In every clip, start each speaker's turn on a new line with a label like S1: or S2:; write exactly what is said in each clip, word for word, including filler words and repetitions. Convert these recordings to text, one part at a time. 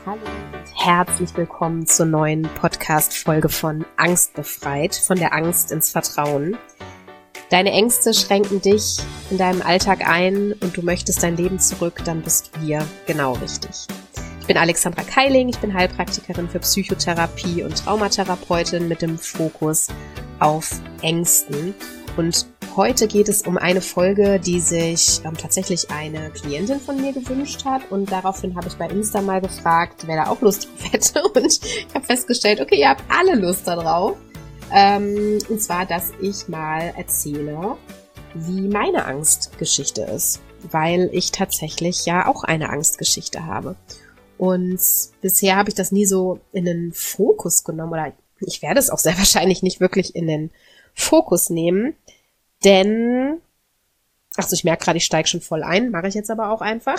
S1: Hallo und herzlich willkommen zur neuen Podcast-Folge von Angst befreit, von der Angst ins Vertrauen. Deine Ängste schränken dich in deinem Alltag ein und du möchtest dein Leben zurück, dann bist du hier genau richtig. Ich bin Alexandra Keiling, ich bin Heilpraktikerin für Psychotherapie und Traumatherapeutin mit dem Fokus auf Ängsten. Und heute geht es um eine Folge, die sich ähm, tatsächlich eine Klientin von mir gewünscht hat. Und daraufhin habe ich bei Insta mal gefragt, wer da auch Lust drauf hätte. Und ich habe festgestellt, okay, ihr habt alle Lust darauf. Ähm, und zwar, dass ich mal erzähle, wie meine Angstgeschichte ist. Weil ich tatsächlich ja auch eine Angstgeschichte habe. Und bisher habe ich das nie so in den Fokus genommen. Oder ich werde es auch sehr wahrscheinlich nicht wirklich in den Fokus nehmen. Denn, ach so, ich merke gerade, ich steige schon voll ein, mache ich jetzt aber auch einfach.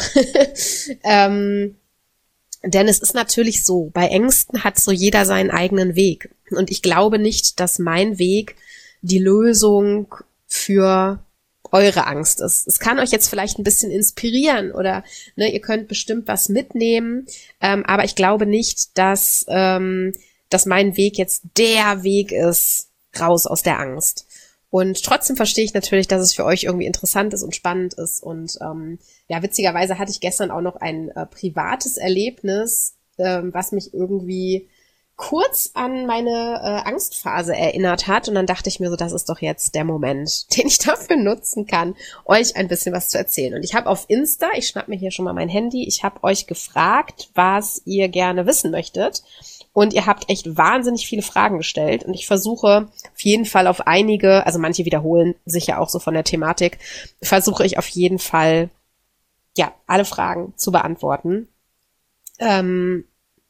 S1: ähm, denn es ist natürlich so, bei Ängsten hat so jeder seinen eigenen Weg. Und ich glaube nicht, dass mein Weg die Lösung für eure Angst ist. Es kann euch jetzt vielleicht ein bisschen inspirieren oder ne, ihr könnt bestimmt was mitnehmen. Ähm, aber ich glaube nicht, dass, ähm, dass mein Weg jetzt der Weg ist, raus aus der Angst. Und trotzdem verstehe ich natürlich, dass es für euch irgendwie interessant ist und spannend ist. Und ähm, ja, witzigerweise hatte ich gestern auch noch ein äh, privates Erlebnis, ähm, was mich irgendwie kurz an meine äh, Angstphase erinnert hat. Und dann dachte ich mir so, das ist doch jetzt der Moment, den ich dafür nutzen kann, euch ein bisschen was zu erzählen. Und ich habe auf Insta, ich schnapp mir hier schon mal mein Handy, ich habe euch gefragt, was ihr gerne wissen möchtet. Und ihr habt echt wahnsinnig viele Fragen gestellt. Und ich versuche auf jeden Fall auf einige, also manche wiederholen sich ja auch so von der Thematik, versuche ich auf jeden Fall, ja, alle Fragen zu beantworten. Ähm,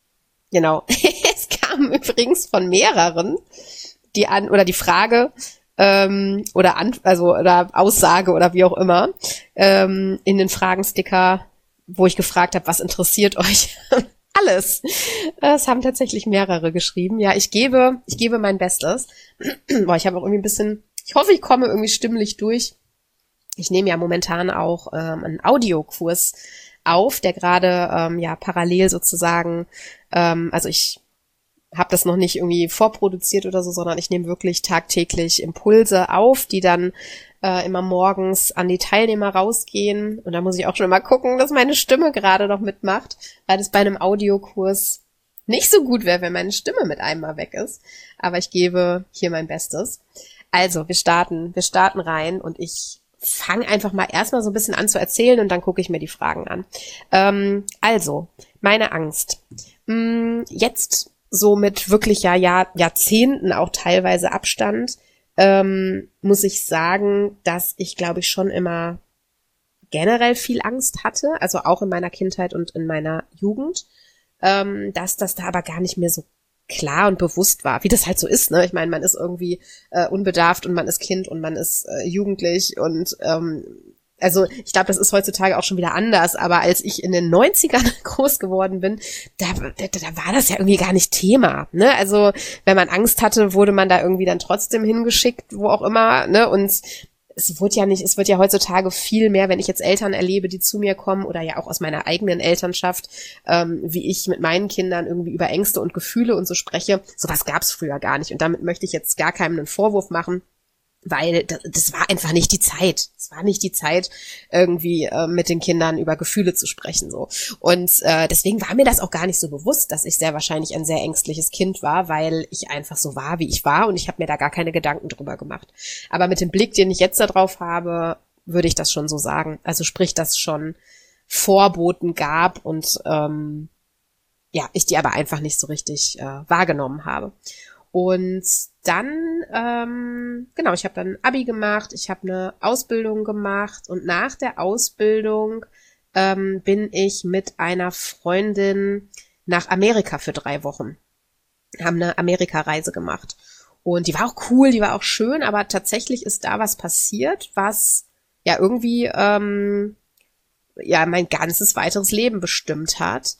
S1: genau. Es kam übrigens von mehreren die an, oder die Frage, ähm, oder an, also, oder Aussage oder wie auch immer, ähm, in den Fragensticker, wo ich gefragt habe, was interessiert euch? Alles. Es haben tatsächlich mehrere geschrieben. Ja, ich gebe, ich gebe mein Bestes. Boah, ich habe auch irgendwie ein bisschen, ich hoffe, ich komme irgendwie stimmlich durch. Ich nehme ja momentan auch ähm, einen Audiokurs auf, der gerade ähm, ja parallel sozusagen, ähm, also ich habe das noch nicht irgendwie vorproduziert oder so, sondern ich nehme wirklich tagtäglich Impulse auf, die dann äh, immer morgens an die Teilnehmer rausgehen. Und da muss ich auch schon mal gucken, dass meine Stimme gerade noch mitmacht, weil das bei einem Audiokurs nicht so gut wäre, wenn meine Stimme mit einmal weg ist. Aber ich gebe hier mein Bestes. Also, wir starten, wir starten rein und ich fange einfach mal erstmal so ein bisschen an zu erzählen und dann gucke ich mir die Fragen an. Ähm, also, meine Angst. Hm, jetzt so mit wirklich ja Jahr, Jahrzehnten auch teilweise Abstand, ähm, muss ich sagen, dass ich, glaube ich, schon immer generell viel Angst hatte, also auch in meiner Kindheit und in meiner Jugend, ähm, dass das da aber gar nicht mehr so klar und bewusst war, wie das halt so ist, ne? Ich meine, man ist irgendwie äh, unbedarft und man ist Kind und man ist äh, jugendlich und ähm, also ich glaube, das ist heutzutage auch schon wieder anders, aber als ich in den neunzigern groß geworden bin, da, da, da war das ja irgendwie gar nicht Thema, ne? Also wenn man Angst hatte, wurde man da irgendwie dann trotzdem hingeschickt, wo auch immer, ne? Und es wird ja nicht, es wird ja heutzutage viel mehr, wenn ich jetzt Eltern erlebe, die zu mir kommen oder ja auch aus meiner eigenen Elternschaft, ähm, wie ich mit meinen Kindern irgendwie über Ängste und Gefühle und so spreche. Sowas gab's früher gar nicht und damit möchte ich jetzt gar keinem einen Vorwurf machen. Weil das, das war einfach nicht die Zeit. Es war nicht die Zeit, irgendwie äh, mit den Kindern über Gefühle zu sprechen. So. Und äh, deswegen war mir das auch gar nicht so bewusst, dass ich sehr wahrscheinlich ein sehr ängstliches Kind war, weil ich einfach so war, wie ich war und ich habe mir da gar keine Gedanken drüber gemacht. Aber mit dem Blick, den ich jetzt da drauf habe, würde ich das schon so sagen. Also sprich, dass schon Vorboten gab und ähm, ja, ich die aber einfach nicht so richtig äh, wahrgenommen habe. Und dann, ähm, genau, ich habe dann Abi gemacht, ich habe eine Ausbildung gemacht und nach der Ausbildung ähm, bin ich mit einer Freundin nach Amerika für drei Wochen. Haben eine Amerika-Reise gemacht. Und die war auch cool, die war auch schön, aber tatsächlich ist da was passiert, was ja irgendwie ähm, ja mein ganzes weiteres Leben bestimmt hat.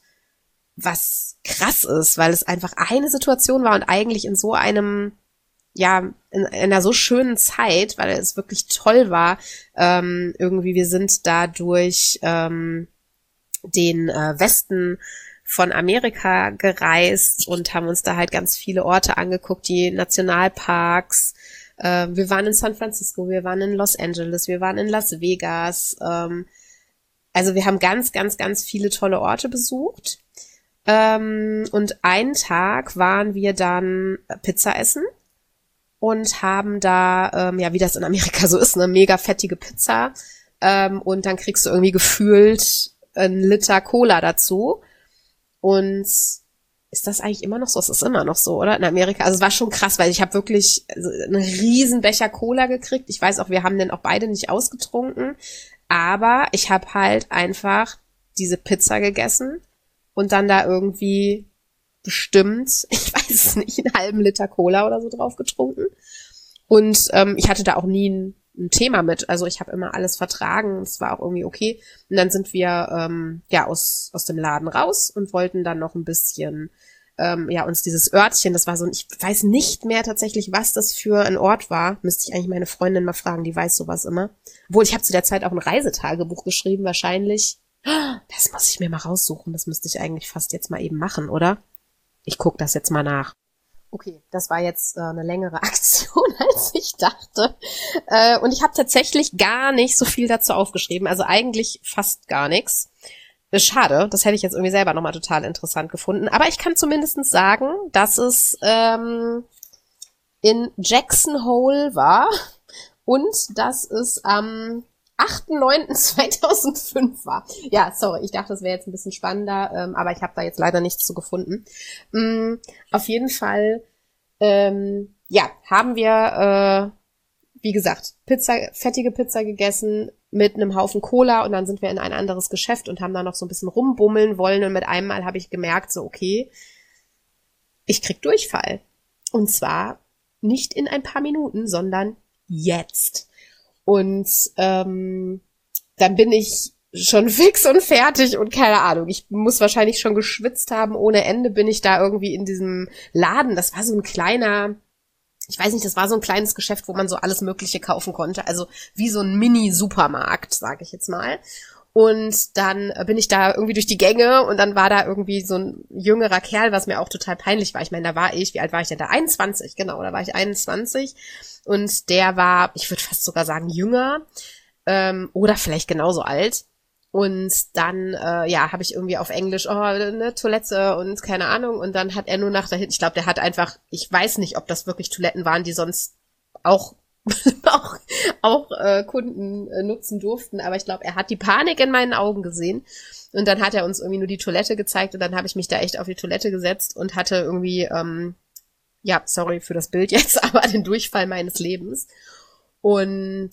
S1: Was krass ist, weil es einfach eine Situation war und eigentlich in so einem, ja, in, in einer so schönen Zeit, weil es wirklich toll war, ähm, irgendwie, wir sind da durch ähm, den äh, Westen von Amerika gereist und haben uns da halt ganz viele Orte angeguckt, die Nationalparks. Äh, wir waren in San Francisco, wir waren in Los Angeles, wir waren in Las Vegas. Ähm, also wir haben ganz, ganz, ganz viele tolle Orte besucht. Ähm, und einen Tag waren wir dann Pizza essen und haben da, ähm, ja, wie das in Amerika so ist, eine mega fettige Pizza. Ähm, und dann kriegst du irgendwie gefühlt einen Liter Cola dazu. Und ist das eigentlich immer noch so? Es ist immer noch so, oder? In Amerika. Also es war schon krass, weil ich habe wirklich einen riesen Becher Cola gekriegt. Ich weiß auch, wir haben den auch beide nicht ausgetrunken. Aber ich habe halt einfach diese Pizza gegessen und dann da irgendwie bestimmt, ich weiß es nicht, einen halben Liter Cola oder so drauf getrunken. Und ähm, ich hatte da auch nie ein, ein Thema mit. Also ich habe immer alles vertragen. Es war auch irgendwie okay. Und dann sind wir ähm, ja aus aus dem Laden raus und wollten dann noch ein bisschen ähm, ja uns dieses Örtchen, das war so ein, ich weiß nicht mehr tatsächlich, was das für ein Ort war. Müsste ich eigentlich meine Freundin mal fragen, die weiß sowas immer. Obwohl, ich habe zu der Zeit auch ein Reisetagebuch geschrieben, wahrscheinlich. Das muss ich mir mal raussuchen. Das müsste ich eigentlich fast jetzt mal eben machen, oder? Ich gucke das jetzt mal nach. Okay, das war jetzt äh, eine längere Aktion, als ich dachte. Äh, und ich habe tatsächlich gar nicht so viel dazu aufgeschrieben. Also eigentlich fast gar nichts. Schade, das hätte ich jetzt irgendwie selber nochmal total interessant gefunden. Aber ich kann zumindest sagen, dass es ähm, in Jackson Hole war und dass es am achter neunter zweitausendfünf war. Ja, sorry, ich dachte, das wäre jetzt ein bisschen spannender, ähm, aber ich habe da jetzt leider nichts zu gefunden. Ähm, auf jeden Fall, ähm, ja, haben wir, äh, wie gesagt, Pizza, fettige Pizza gegessen mit einem Haufen Cola und dann sind wir in ein anderes Geschäft und haben da noch so ein bisschen rumbummeln wollen und mit einem Mal habe ich gemerkt, so okay, ich krieg Durchfall. Und zwar nicht in ein paar Minuten, sondern jetzt. Und ähm, dann bin ich schon fix und fertig und keine Ahnung, ich muss wahrscheinlich schon geschwitzt haben ohne Ende, bin ich da irgendwie in diesem Laden, das war so ein kleiner, ich weiß nicht, das war so ein kleines Geschäft, wo man so alles Mögliche kaufen konnte, also wie so ein Mini-Supermarkt, sage ich jetzt mal. Und dann bin ich da irgendwie durch die Gänge und dann war da irgendwie so ein jüngerer Kerl, was mir auch total peinlich war. Ich meine, da war ich, wie alt war ich denn da? einundzwanzig, genau, da war ich einundzwanzig. Und der war, ich würde fast sogar sagen, jünger ähm, oder vielleicht genauso alt. Und dann, äh, ja, habe ich irgendwie auf Englisch, oh, eine Toilette und keine Ahnung. Und dann hat er nur nach dahin, ich glaube, der hat einfach, ich weiß nicht, ob das wirklich Toiletten waren, die sonst auch auch, auch äh, Kunden äh, nutzen durften, aber ich glaube, er hat die Panik in meinen Augen gesehen und dann hat er uns irgendwie nur die Toilette gezeigt und dann habe ich mich da echt auf die Toilette gesetzt und hatte irgendwie, ähm, ja, sorry für das Bild jetzt, aber den Durchfall meines Lebens. Und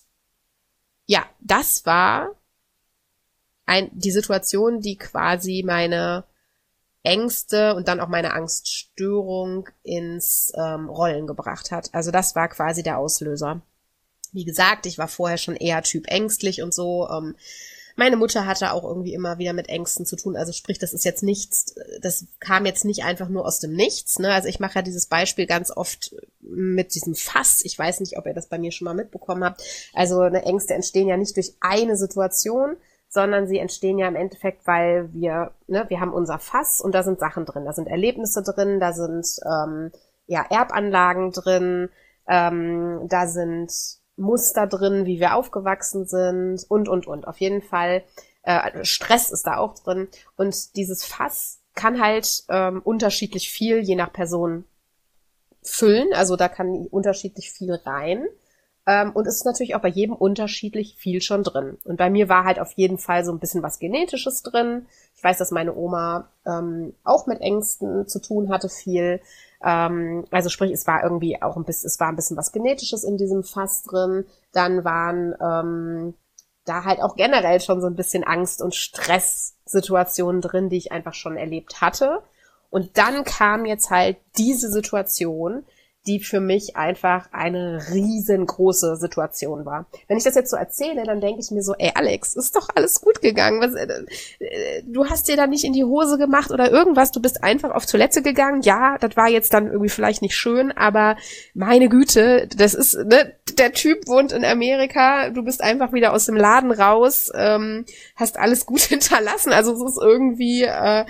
S1: ja, das war ein, die Situation, die quasi meine Ängste und dann auch meine Angststörung ins ähm, Rollen gebracht hat. Also das war quasi der Auslöser. Wie gesagt, ich war vorher schon eher Typ ängstlich und so. Ähm, meine Mutter hatte auch irgendwie immer wieder mit Ängsten zu tun. Also sprich, das ist jetzt nichts, das kam jetzt nicht einfach nur aus dem Nichts. Ne? Also ich mache ja dieses Beispiel ganz oft mit diesem Fass. Ich weiß nicht, ob ihr das bei mir schon mal mitbekommen habt. Also eine Ängste entstehen ja nicht durch eine Situation, sondern sie entstehen ja im Endeffekt, weil wir, ne, wir haben unser Fass und da sind Sachen drin, da sind Erlebnisse drin, da sind ähm, ja Erbanlagen drin, ähm, da sind Muster drin, wie wir aufgewachsen sind und, und, und. Auf jeden Fall, äh, Stress ist da auch drin und dieses Fass kann halt ähm, unterschiedlich viel, je nach Person, füllen, also da kann unterschiedlich viel rein. Ähm, und es ist natürlich auch bei jedem unterschiedlich viel schon drin. Und bei mir war halt auf jeden Fall so ein bisschen was Genetisches drin. Ich weiß, dass meine Oma ähm, auch mit Ängsten zu tun hatte, viel. Ähm, also sprich, es war irgendwie auch ein bisschen, es war ein bisschen was Genetisches in diesem Fass drin. Dann waren ähm, da halt auch generell schon so ein bisschen Angst- und Stresssituationen drin, die ich einfach schon erlebt hatte. Und dann kam jetzt halt diese Situation, die für mich einfach eine riesengroße Situation war. Wenn ich das jetzt so erzähle, dann denke ich mir so, ey Alex, ist doch alles gut gegangen. Was, äh, du hast dir da nicht in die Hose gemacht oder irgendwas, du bist einfach auf Toilette gegangen. Ja, das war jetzt dann irgendwie vielleicht nicht schön, aber meine Güte, das ist, ne, der Typ wohnt in Amerika, du bist einfach wieder aus dem Laden raus, ähm, hast alles gut hinterlassen. Also es ist irgendwie, äh,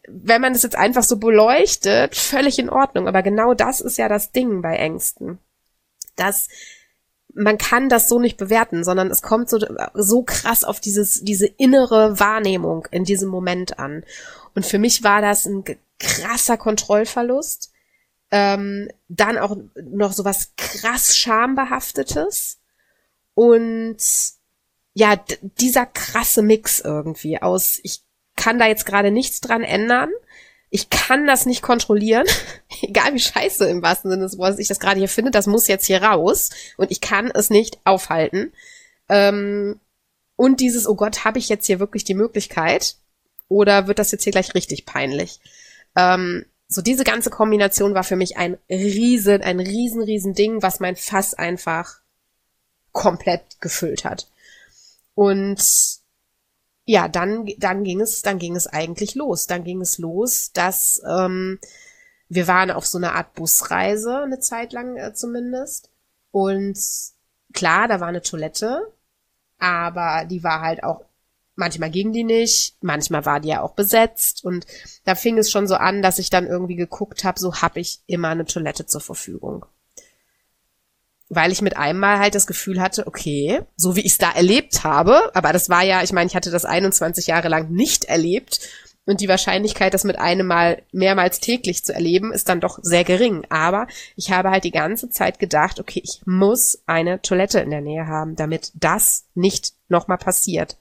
S1: wenn man das jetzt einfach so beleuchtet, völlig in Ordnung. Aber genau das ist ja das Ding bei Ängsten. Dass man kann das so nicht bewerten, sondern es kommt so, so krass auf dieses, diese innere Wahrnehmung in diesem Moment an. Und für mich war das ein krasser Kontrollverlust. Ähm, dann auch noch so was krass Schambehaftetes. Und ja, d- dieser krasse Mix irgendwie aus, ich kann da jetzt gerade nichts dran ändern. Ich kann das nicht kontrollieren, egal wie scheiße im wahrsten Sinne des Wortes ich das gerade hier finde, das muss jetzt hier raus und ich kann es nicht aufhalten. Ähm, und dieses, oh Gott, habe ich jetzt hier wirklich die Möglichkeit oder wird das jetzt hier gleich richtig peinlich? Ähm, so diese ganze Kombination war für mich ein riesen, ein riesen, riesen Ding, was mein Fass einfach komplett gefüllt hat. Und ja, dann, dann ging es, dann ging es eigentlich los. Dann ging es los, dass ähm, wir waren auf so einer Art Busreise, eine Zeit lang äh, zumindest. Und klar, da war eine Toilette, aber die war halt auch, manchmal ging die nicht, manchmal war die ja auch besetzt. Und da fing es schon so an, dass ich dann irgendwie geguckt habe, so habe ich immer eine Toilette zur Verfügung. Weil ich mit einem Mal halt das Gefühl hatte, okay, so wie ich es da erlebt habe, aber das war ja, ich meine, ich hatte das einundzwanzig Jahre lang nicht erlebt und die Wahrscheinlichkeit, das mit einem Mal mehrmals täglich zu erleben, ist dann doch sehr gering. Aber ich habe halt die ganze Zeit gedacht, okay, ich muss eine Toilette in der Nähe haben, damit das nicht nochmal passiert.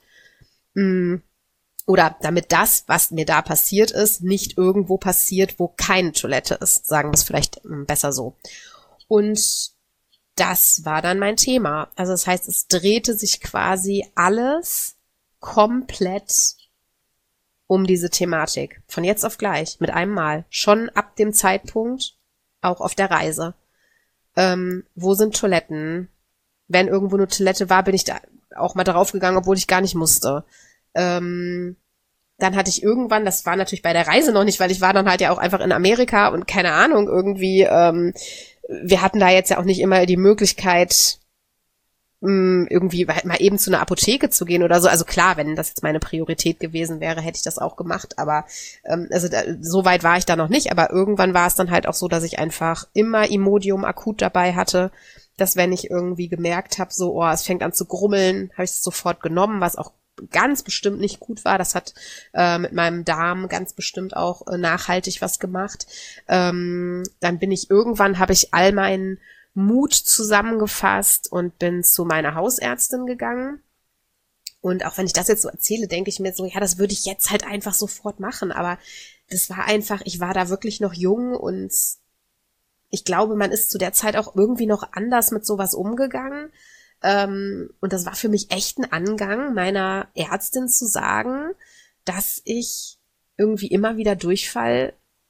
S1: Oder damit das, was mir da passiert ist, nicht irgendwo passiert, wo keine Toilette ist. Sagen wir es vielleicht besser so. Und das war dann mein Thema. Also das heißt, es drehte sich quasi alles komplett um diese Thematik. Von jetzt auf gleich, mit einem Mal. Schon ab dem Zeitpunkt, auch auf der Reise. Ähm, wo sind Toiletten? Wenn irgendwo eine Toilette war, bin ich da auch mal drauf gegangen, obwohl ich gar nicht musste. Ähm, dann hatte ich irgendwann, das war natürlich bei der Reise noch nicht, weil ich war dann halt ja auch einfach in Amerika und keine Ahnung, irgendwie, ähm, wir hatten da jetzt ja auch nicht immer die Möglichkeit, mh, irgendwie mal eben zu einer Apotheke zu gehen oder so. Also klar, wenn das jetzt meine Priorität gewesen wäre, hätte ich das auch gemacht. Aber ähm, also da, so weit war ich da noch nicht. Aber irgendwann war es dann halt auch so, dass ich einfach immer Imodium akut dabei hatte, dass wenn ich irgendwie gemerkt habe, so, oh, es fängt an zu grummeln, habe ich es sofort genommen, was auch ganz bestimmt nicht gut war. Das hat äh, mit meinem Darm ganz bestimmt auch äh, nachhaltig was gemacht. Ähm, dann bin ich irgendwann, habe ich all meinen Mut zusammengefasst und bin zu meiner Hausärztin gegangen. Und auch wenn ich das jetzt so erzähle, denke ich mir so, ja, das würde ich jetzt halt einfach sofort machen. Aber das war einfach, ich war da wirklich noch jung und ich glaube, man ist zu der Zeit auch irgendwie noch anders mit sowas umgegangen. Ähm, und das war für mich echt ein Angang meiner Ärztin zu sagen, dass ich irgendwie immer wieder Durchfall,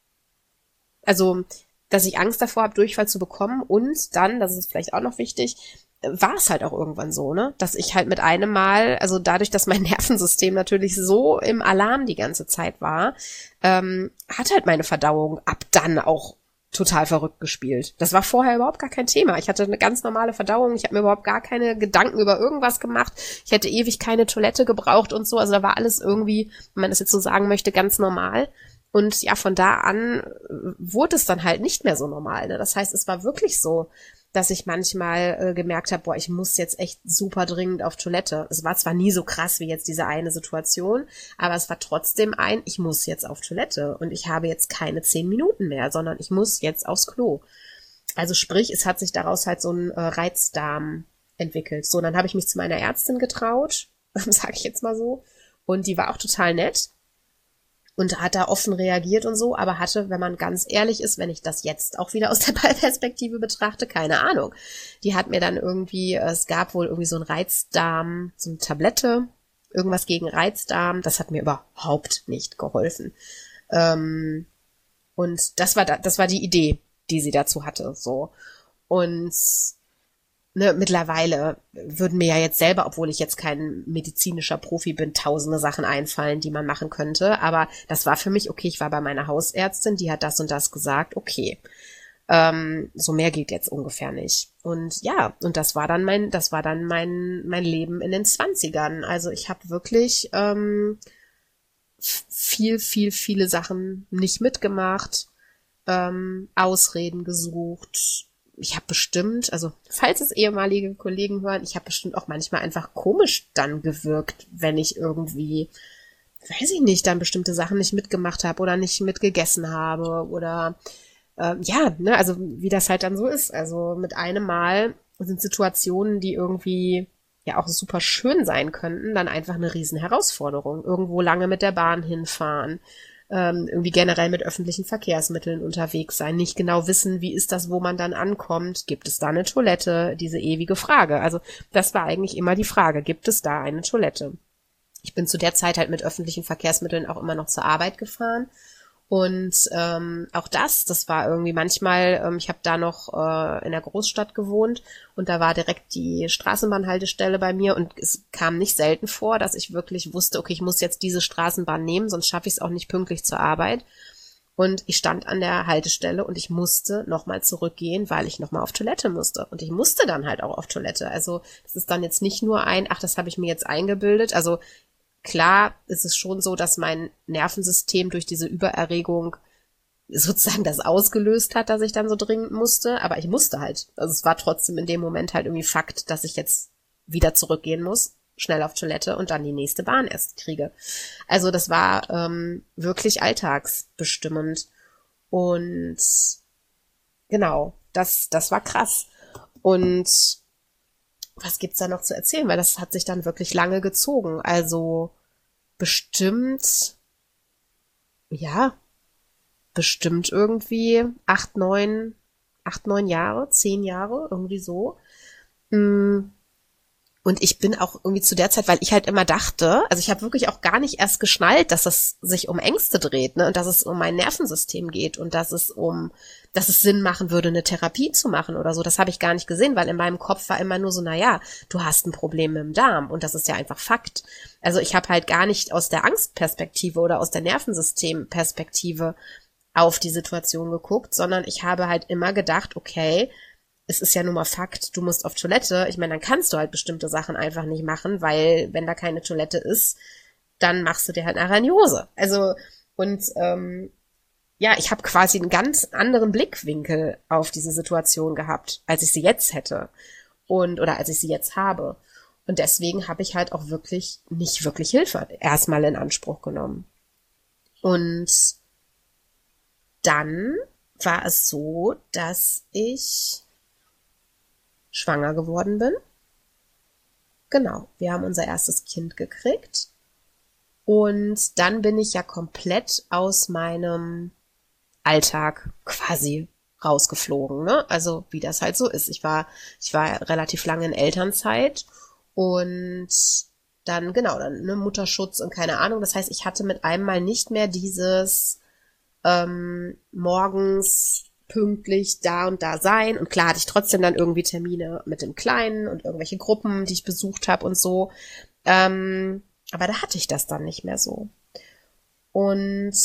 S1: also dass ich Angst davor habe, Durchfall zu bekommen und dann, das ist vielleicht auch noch wichtig, war es halt auch irgendwann so, ne, dass ich halt mit einem Mal, also dadurch, dass mein Nervensystem natürlich so im Alarm die ganze Zeit war, ähm, hat halt meine Verdauung ab dann auch total verrückt gespielt. Das war vorher überhaupt gar kein Thema. Ich hatte eine ganz normale Verdauung. Ich habe mir überhaupt gar keine Gedanken über irgendwas gemacht. Ich hätte ewig keine Toilette gebraucht und so. Also da war alles irgendwie, wenn man das jetzt so sagen möchte, ganz normal. Und ja, von da an wurde es dann halt nicht mehr so normal. Ne? Das heißt, es war wirklich so, dass ich manchmal äh, gemerkt habe, boah, ich muss jetzt echt super dringend auf Toilette. Es war zwar nie so krass wie jetzt diese eine Situation, aber es war trotzdem ein, ich muss jetzt auf Toilette und ich habe jetzt keine zehn Minuten mehr, sondern ich muss jetzt aufs Klo. Also sprich, es hat sich daraus halt so ein äh, Reizdarm entwickelt. So, dann habe ich mich zu meiner Ärztin getraut, sage ich jetzt mal so, und die war auch total nett. Und hat da offen reagiert und so, aber hatte, wenn man ganz ehrlich ist, wenn ich das jetzt auch wieder aus der Perspektive betrachte, keine Ahnung. Die hat mir dann irgendwie, es gab wohl irgendwie so ein Reizdarm, so eine Tablette, irgendwas gegen Reizdarm, das hat mir überhaupt nicht geholfen. Ähm, und das war da, das war die Idee, die sie dazu hatte, so. Und Ne, mittlerweile würden mir ja jetzt selber, obwohl ich jetzt kein medizinischer Profi bin, tausende Sachen einfallen, die man machen könnte. Aber das war für mich, okay, ich war bei meiner Hausärztin, die hat das und das gesagt, okay. Ähm, so mehr geht jetzt ungefähr nicht. Und ja, und das war dann mein, das war dann mein, mein Leben in den Zwanzigern. Also ich habe wirklich, ähm, viel, viel, viele Sachen nicht mitgemacht, ähm, Ausreden gesucht. Ich habe bestimmt, also falls es ehemalige Kollegen hören, ich habe bestimmt auch manchmal einfach komisch dann gewirkt, wenn ich irgendwie, weiß ich nicht, dann bestimmte Sachen nicht mitgemacht habe oder nicht mitgegessen habe oder ähm, ja, ne, also wie das halt dann so ist. Also mit einem Mal sind Situationen, die irgendwie ja auch super schön sein könnten, dann einfach eine riesen Herausforderung. Irgendwo lange mit der Bahn hinfahren, ähm, irgendwie generell mit öffentlichen Verkehrsmitteln unterwegs sein, nicht genau wissen, wie ist das, wo man dann ankommt, gibt es da eine Toilette, diese ewige Frage. Also das war eigentlich immer die Frage, gibt es da eine Toilette? Ich bin zu der Zeit halt mit öffentlichen Verkehrsmitteln auch immer noch zur Arbeit gefahren. Und ähm, auch das, das war irgendwie manchmal, ähm, ich habe da noch äh, in der Großstadt gewohnt und da war direkt die Straßenbahnhaltestelle bei mir und es kam nicht selten vor, dass ich wirklich wusste, okay, ich muss jetzt diese Straßenbahn nehmen, sonst schaffe ich es auch nicht pünktlich zur Arbeit. Und ich stand an der Haltestelle und ich musste nochmal zurückgehen, weil ich nochmal auf Toilette musste. Und ich musste dann halt auch auf Toilette. Also es ist dann jetzt nicht nur ein, ach, das habe ich mir jetzt eingebildet. Also klar ist es schon so, dass mein Nervensystem durch diese Übererregung sozusagen das ausgelöst hat, dass ich dann so dringend musste. Aber ich musste halt. Also es war trotzdem in dem Moment halt irgendwie Fakt, dass ich jetzt wieder zurückgehen muss, schnell auf Toilette und dann die nächste Bahn erst kriege. Also das war ähm, wirklich alltagsbestimmend. Und genau, das, das war krass. Und was gibt's da noch zu erzählen? Weil das hat sich dann wirklich lange gezogen. Also bestimmt, ja, bestimmt irgendwie acht, neun, acht, neun Jahre, zehn Jahre, irgendwie so. Und ich bin auch irgendwie zu der Zeit, weil ich halt immer dachte, also ich habe wirklich auch gar nicht erst geschnallt, dass es sich um Ängste dreht, ne, und dass es um mein Nervensystem geht und dass es um, dass es Sinn machen würde, eine Therapie zu machen oder so. Das habe ich gar nicht gesehen, weil in meinem Kopf war immer nur so, na ja, du hast ein Problem mit dem Darm und das ist ja einfach Fakt. Also ich habe halt gar nicht aus der Angstperspektive oder aus der Nervensystemperspektive auf die Situation geguckt, sondern ich habe halt immer gedacht, okay, es ist ja nun mal Fakt, du musst auf Toilette. Ich meine, dann kannst du halt bestimmte Sachen einfach nicht machen, weil wenn da keine Toilette ist, dann machst du dir halt nachher eine Hose. Also, und ähm, ja, ich habe quasi einen ganz anderen Blickwinkel auf diese Situation gehabt, als ich sie jetzt hätte. Und, oder als ich sie jetzt habe. Und deswegen habe ich halt auch wirklich nicht wirklich Hilfe erstmal in Anspruch genommen. Und dann war es so, dass ich schwanger geworden bin. Genau, wir haben unser erstes Kind gekriegt. Und dann bin ich ja komplett aus meinem Alltag quasi rausgeflogen, ne? Also wie das halt so ist. Ich war, ich war relativ lange in Elternzeit und dann, genau, dann ne, Mutterschutz und keine Ahnung. Das heißt, ich hatte mit einem Mal nicht mehr dieses ähm, morgens pünktlich da und da sein. Und klar hatte ich trotzdem dann irgendwie Termine mit dem Kleinen und irgendwelche Gruppen, die ich besucht habe und so. Ähm, aber da hatte ich das dann nicht mehr so. Und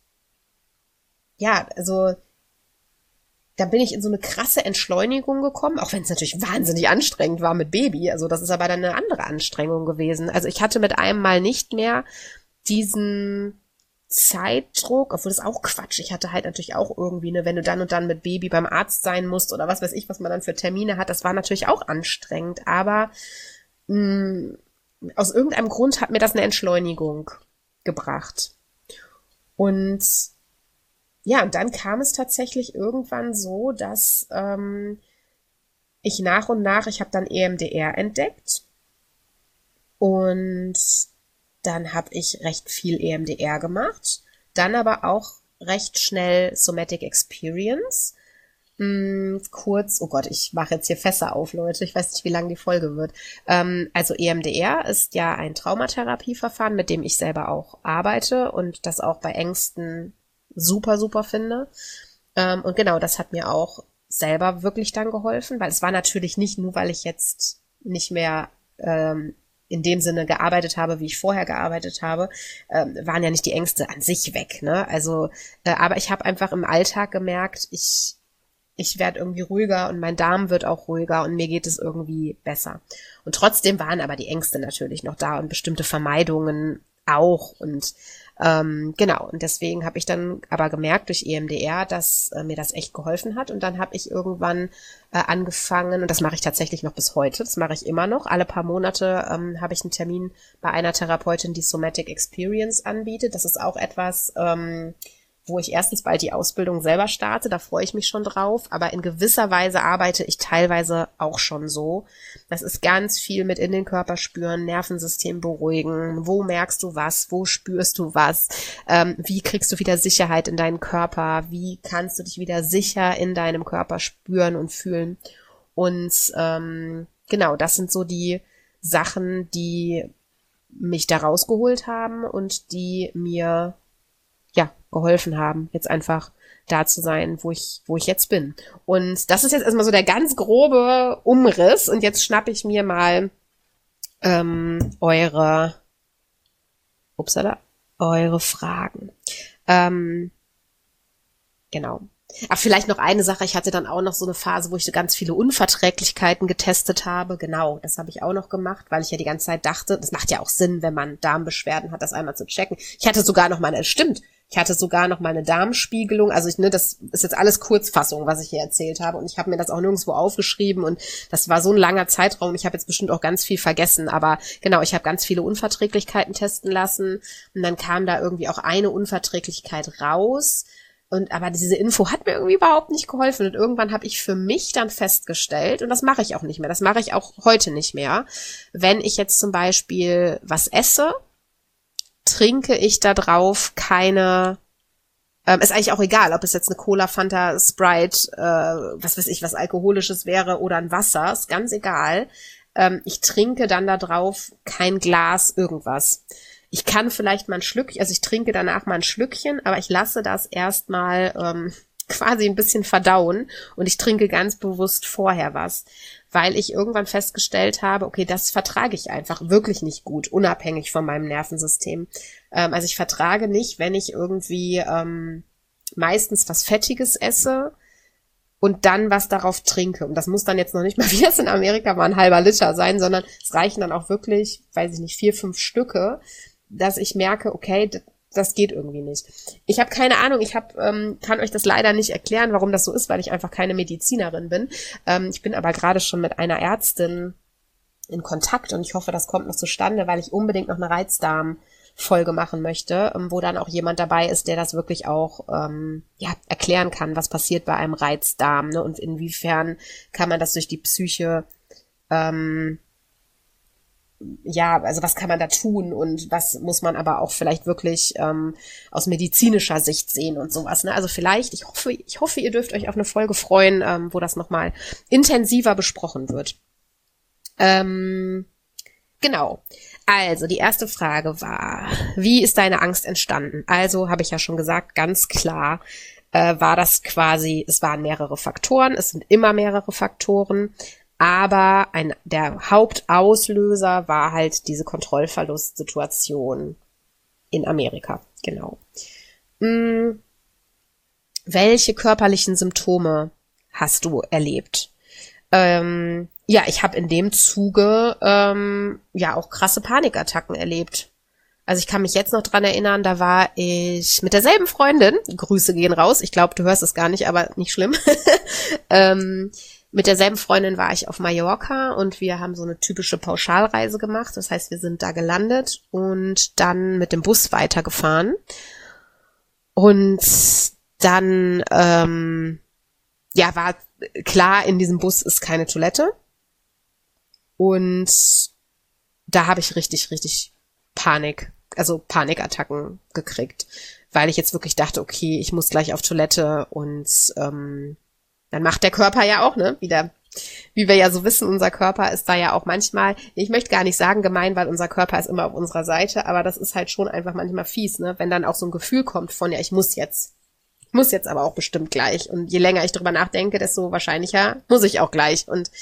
S1: ja, also da bin ich in so eine krasse Entschleunigung gekommen, auch wenn es natürlich wahnsinnig anstrengend war mit Baby. Also das ist aber dann eine andere Anstrengung gewesen. Also ich hatte mit einem Mal nicht mehr diesen Zeitdruck, obwohl das auch Quatsch. Ich hatte halt natürlich auch irgendwie, eine, wenn du dann und dann mit Baby beim Arzt sein musst oder was weiß ich, was man dann für Termine hat, das war natürlich auch anstrengend. Aber mh, aus irgendeinem Grund hat mir das eine Entschleunigung gebracht. Und ja, und dann kam es tatsächlich irgendwann so, dass ähm, ich nach und nach, ich habe dann E M D R entdeckt und dann habe ich recht viel E M D R gemacht, dann aber auch recht schnell Somatic Experience. Hm, kurz, oh Gott, ich mache jetzt hier Fässer auf, Leute, ich weiß nicht, wie lang die Folge wird. Ähm, also E M D R ist ja ein Traumatherapieverfahren, mit dem ich selber auch arbeite und das auch bei Ängsten super, super finde. Ähm, und genau, das hat mir auch selber wirklich dann geholfen, weil es war natürlich nicht nur, weil ich jetzt nicht mehr ähm, in dem Sinne gearbeitet habe, wie ich vorher gearbeitet habe, ähm, waren ja nicht die Ängste an sich weg, ne? Also, äh, aber ich habe einfach im Alltag gemerkt, ich ich werde irgendwie ruhiger und mein Darm wird auch ruhiger und mir geht es irgendwie besser. Und trotzdem waren aber die Ängste natürlich noch da und bestimmte Vermeidungen auch und Ähm, genau, und deswegen habe ich dann aber gemerkt durch E M D R, dass äh, mir das echt geholfen hat. Und dann habe ich irgendwann äh, angefangen, und das mache ich tatsächlich noch bis heute, das mache ich immer noch. Alle paar Monate ähm, habe ich einen Termin bei einer Therapeutin, die Somatic Experience anbietet. Das ist auch etwas, ähm, wo ich erstens bald die Ausbildung selber starte, da freue ich mich schon drauf, aber in gewisser Weise arbeite ich teilweise auch schon so. Das ist ganz viel mit in den Körper spüren, Nervensystem beruhigen, wo merkst du was, wo spürst du was, ähm, wie kriegst du wieder Sicherheit in deinen Körper, wie kannst du dich wieder sicher in deinem Körper spüren und fühlen. Und ähm, genau, das sind so die Sachen, die mich da rausgeholt haben und die mir ja, geholfen haben, jetzt einfach da zu sein, wo ich, wo ich jetzt bin. Und das ist jetzt erstmal so der ganz grobe Umriss. Und jetzt schnappe ich mir mal ähm, eure, upsala, eure Fragen. Ähm, genau. Ach, vielleicht noch eine Sache. Ich hatte dann auch noch so eine Phase, wo ich so ganz viele Unverträglichkeiten getestet habe. Genau, das habe ich auch noch gemacht, weil ich ja die ganze Zeit dachte, das macht ja auch Sinn, wenn man Darmbeschwerden hat, das einmal zu checken. Ich hatte sogar noch mal, eine, stimmt, ich hatte sogar noch mal eine Darmspiegelung. Also ich, ne, das ist jetzt alles Kurzfassung, was ich hier erzählt habe. Und ich habe mir das auch nirgendwo aufgeschrieben. Und das war so ein langer Zeitraum. Ich habe jetzt bestimmt auch ganz viel vergessen. Aber genau, ich habe ganz viele Unverträglichkeiten testen lassen. Und dann kam da irgendwie auch eine Unverträglichkeit raus. Und aber diese Info hat mir irgendwie überhaupt nicht geholfen. Und irgendwann habe ich für mich dann festgestellt, und das mache ich auch nicht mehr, das mache ich auch heute nicht mehr, wenn ich jetzt zum Beispiel was esse, trinke ich da drauf keine, ähm, ist eigentlich auch egal, ob es jetzt eine Cola, Fanta, Sprite, äh, was weiß ich, was Alkoholisches wäre oder ein Wasser, ist ganz egal. Ähm, ich trinke dann da drauf kein Glas irgendwas. Ich kann vielleicht mal ein Schlückchen, also ich trinke danach mal ein Schlückchen, aber ich lasse das erstmal ähm, quasi ein bisschen verdauen und ich trinke ganz bewusst vorher was, weil ich irgendwann festgestellt habe, okay, das vertrage ich einfach wirklich nicht gut, unabhängig von meinem Nervensystem. Ähm, also ich vertrage nicht, wenn ich irgendwie ähm, meistens was Fettiges esse und dann was darauf trinke. Und das muss dann jetzt noch nicht mal, wie das in Amerika war, ein halber Liter sein, sondern es reichen dann auch wirklich, weiß ich nicht, vier, fünf Stücke, dass ich merke, okay, d- das geht irgendwie nicht. Ich habe keine Ahnung, ich hab, ähm, kann euch das leider nicht erklären, warum das so ist, weil ich einfach keine Medizinerin bin. Ähm, ich bin aber gerade schon mit einer Ärztin in Kontakt und ich hoffe, das kommt noch zustande, weil ich unbedingt noch eine Reizdarm-Folge machen möchte, ähm, wo dann auch jemand dabei ist, der das wirklich auch ähm, ja erklären kann, was passiert bei einem Reizdarm, ne, und inwiefern kann man das durch die Psyche ähm, ja, also was kann man da tun und was muss man aber auch vielleicht wirklich ähm, aus medizinischer Sicht sehen und sowas, ne? Also vielleicht, ich hoffe, ich hoffe, ihr dürft euch auf eine Folge freuen, ähm, wo das nochmal intensiver besprochen wird. Ähm, genau. Also, die erste Frage war, wie ist deine Angst entstanden? Also, habe ich ja schon gesagt, ganz klar äh, war das quasi, es waren mehrere Faktoren, es sind immer mehrere Faktoren, aber ein, der Hauptauslöser war halt diese Kontrollverlustsituation in Amerika, genau. Hm, welche körperlichen Symptome hast du erlebt? Ähm, ja, ich habe in dem Zuge ähm, ja auch krasse Panikattacken erlebt. Also ich kann mich jetzt noch dran erinnern, da war ich mit derselben Freundin, Grüße gehen raus, ich glaube, du hörst es gar nicht, aber nicht schlimm, ähm, mit derselben Freundin war ich auf Mallorca und wir haben so eine typische Pauschalreise gemacht. Das heißt, wir sind da gelandet und dann mit dem Bus weitergefahren. Und dann, ähm, ja, war klar, in diesem Bus ist keine Toilette. Und da habe ich richtig, richtig Panik, also Panikattacken gekriegt, weil ich jetzt wirklich dachte, okay, ich muss gleich auf Toilette und ähm, dann macht der Körper ja auch, ne, wieder, wie wir ja so wissen, unser Körper ist da ja auch manchmal, ich möchte gar nicht sagen gemein, weil unser Körper ist immer auf unserer Seite, aber das ist halt schon einfach manchmal fies, ne, wenn dann auch so ein Gefühl kommt von, ja, ich muss jetzt, ich muss jetzt aber auch bestimmt gleich und je länger ich drüber nachdenke, desto wahrscheinlicher muss ich auch gleich und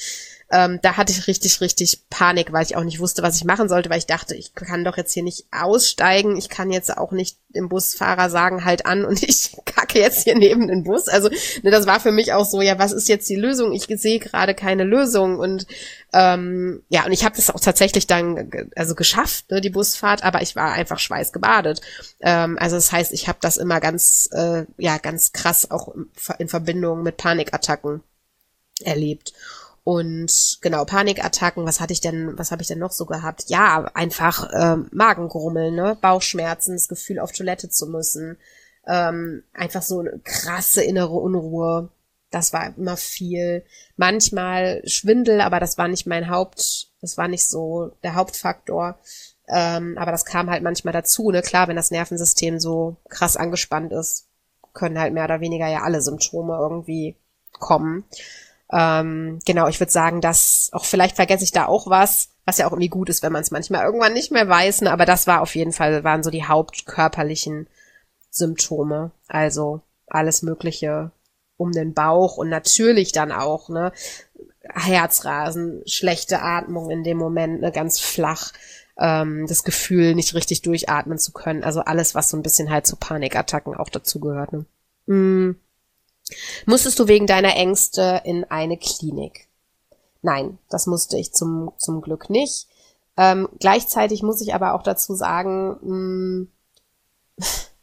S1: Ähm, da hatte ich richtig, richtig Panik, weil ich auch nicht wusste, was ich machen sollte, weil ich dachte, ich kann doch jetzt hier nicht aussteigen. Ich kann jetzt auch nicht dem Busfahrer sagen, halt an und ich kacke jetzt hier neben den Bus. Also ne, das war für mich auch so, ja, was ist jetzt die Lösung? Ich sehe gerade keine Lösung. Und ähm, ja, und ich habe das auch tatsächlich dann also geschafft, ne, die Busfahrt, aber ich war einfach schweißgebadet. Ähm, also das heißt, ich habe das immer ganz, äh, ja, ganz krass auch in Verbindung mit Panikattacken erlebt. Und genau, Panikattacken, was hatte ich denn, was habe ich denn noch so gehabt? Ja, einfach ähm, Magengrummeln, ne, Bauchschmerzen, das Gefühl, auf Toilette zu müssen, ähm, einfach so eine krasse innere Unruhe. Das war immer viel. Manchmal Schwindel, aber das war nicht mein Haupt, das war nicht so der Hauptfaktor. Ähm, aber das kam halt manchmal dazu, ne, klar, wenn das Nervensystem so krass angespannt ist, können halt mehr oder weniger ja alle Symptome irgendwie kommen. Ähm, genau, ich würde sagen, dass auch vielleicht vergesse ich da auch was, was ja auch irgendwie gut ist, wenn man es manchmal irgendwann nicht mehr weiß, ne? Aber das war auf jeden Fall, waren so die hauptkörperlichen Symptome. Also alles Mögliche um den Bauch und natürlich dann auch, ne, Herzrasen, schlechte Atmung in dem Moment, ne, ganz flach, ähm, das Gefühl, nicht richtig durchatmen zu können. Also alles, was so ein bisschen halt zu Panikattacken auch dazugehört, ne. Mm. Musstest du wegen deiner Ängste in eine Klinik? Nein, das musste ich zum zum Glück nicht. Ähm, gleichzeitig muss ich aber auch dazu sagen, mh,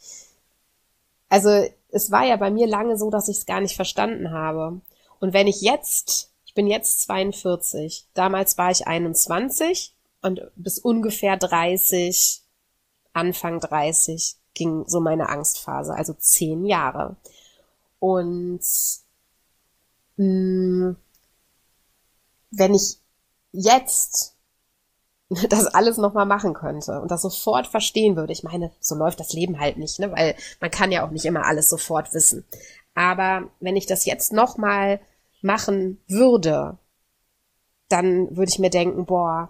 S1: also es war ja bei mir lange so, dass ich es gar nicht verstanden habe. Und wenn ich jetzt, ich bin jetzt zweiundvierzig, damals war ich einundzwanzig und bis ungefähr dreißig, Anfang dreißig ging so meine Angstphase, also zehn Jahre. Und mh, wenn ich jetzt das alles nochmal machen könnte und das sofort verstehen würde, ich meine, so läuft das Leben halt nicht, ne? Weil man kann ja auch nicht immer alles sofort wissen. Aber wenn ich das jetzt nochmal machen würde, dann würde ich mir denken, boah,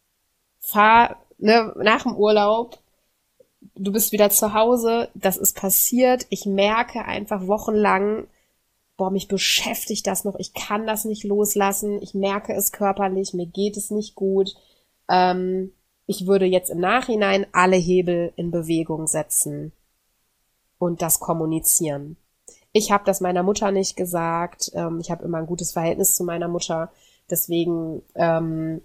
S1: fahr ne, nach dem Urlaub, du bist wieder zu Hause, das ist passiert, ich merke einfach wochenlang, boah, mich beschäftigt das noch, ich kann das nicht loslassen, ich merke es körperlich, mir geht es nicht gut. Ähm, ich würde jetzt im Nachhinein alle Hebel in Bewegung setzen und das kommunizieren. Ich habe das meiner Mutter nicht gesagt, ähm, ich habe immer ein gutes Verhältnis zu meiner Mutter, deswegen ähm,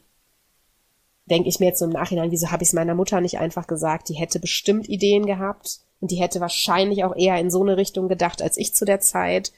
S1: denke ich mir jetzt so im Nachhinein, wieso habe ich es meiner Mutter nicht einfach gesagt? Die hätte bestimmt Ideen gehabt und die hätte wahrscheinlich auch eher in so eine Richtung gedacht als ich zu der Zeit.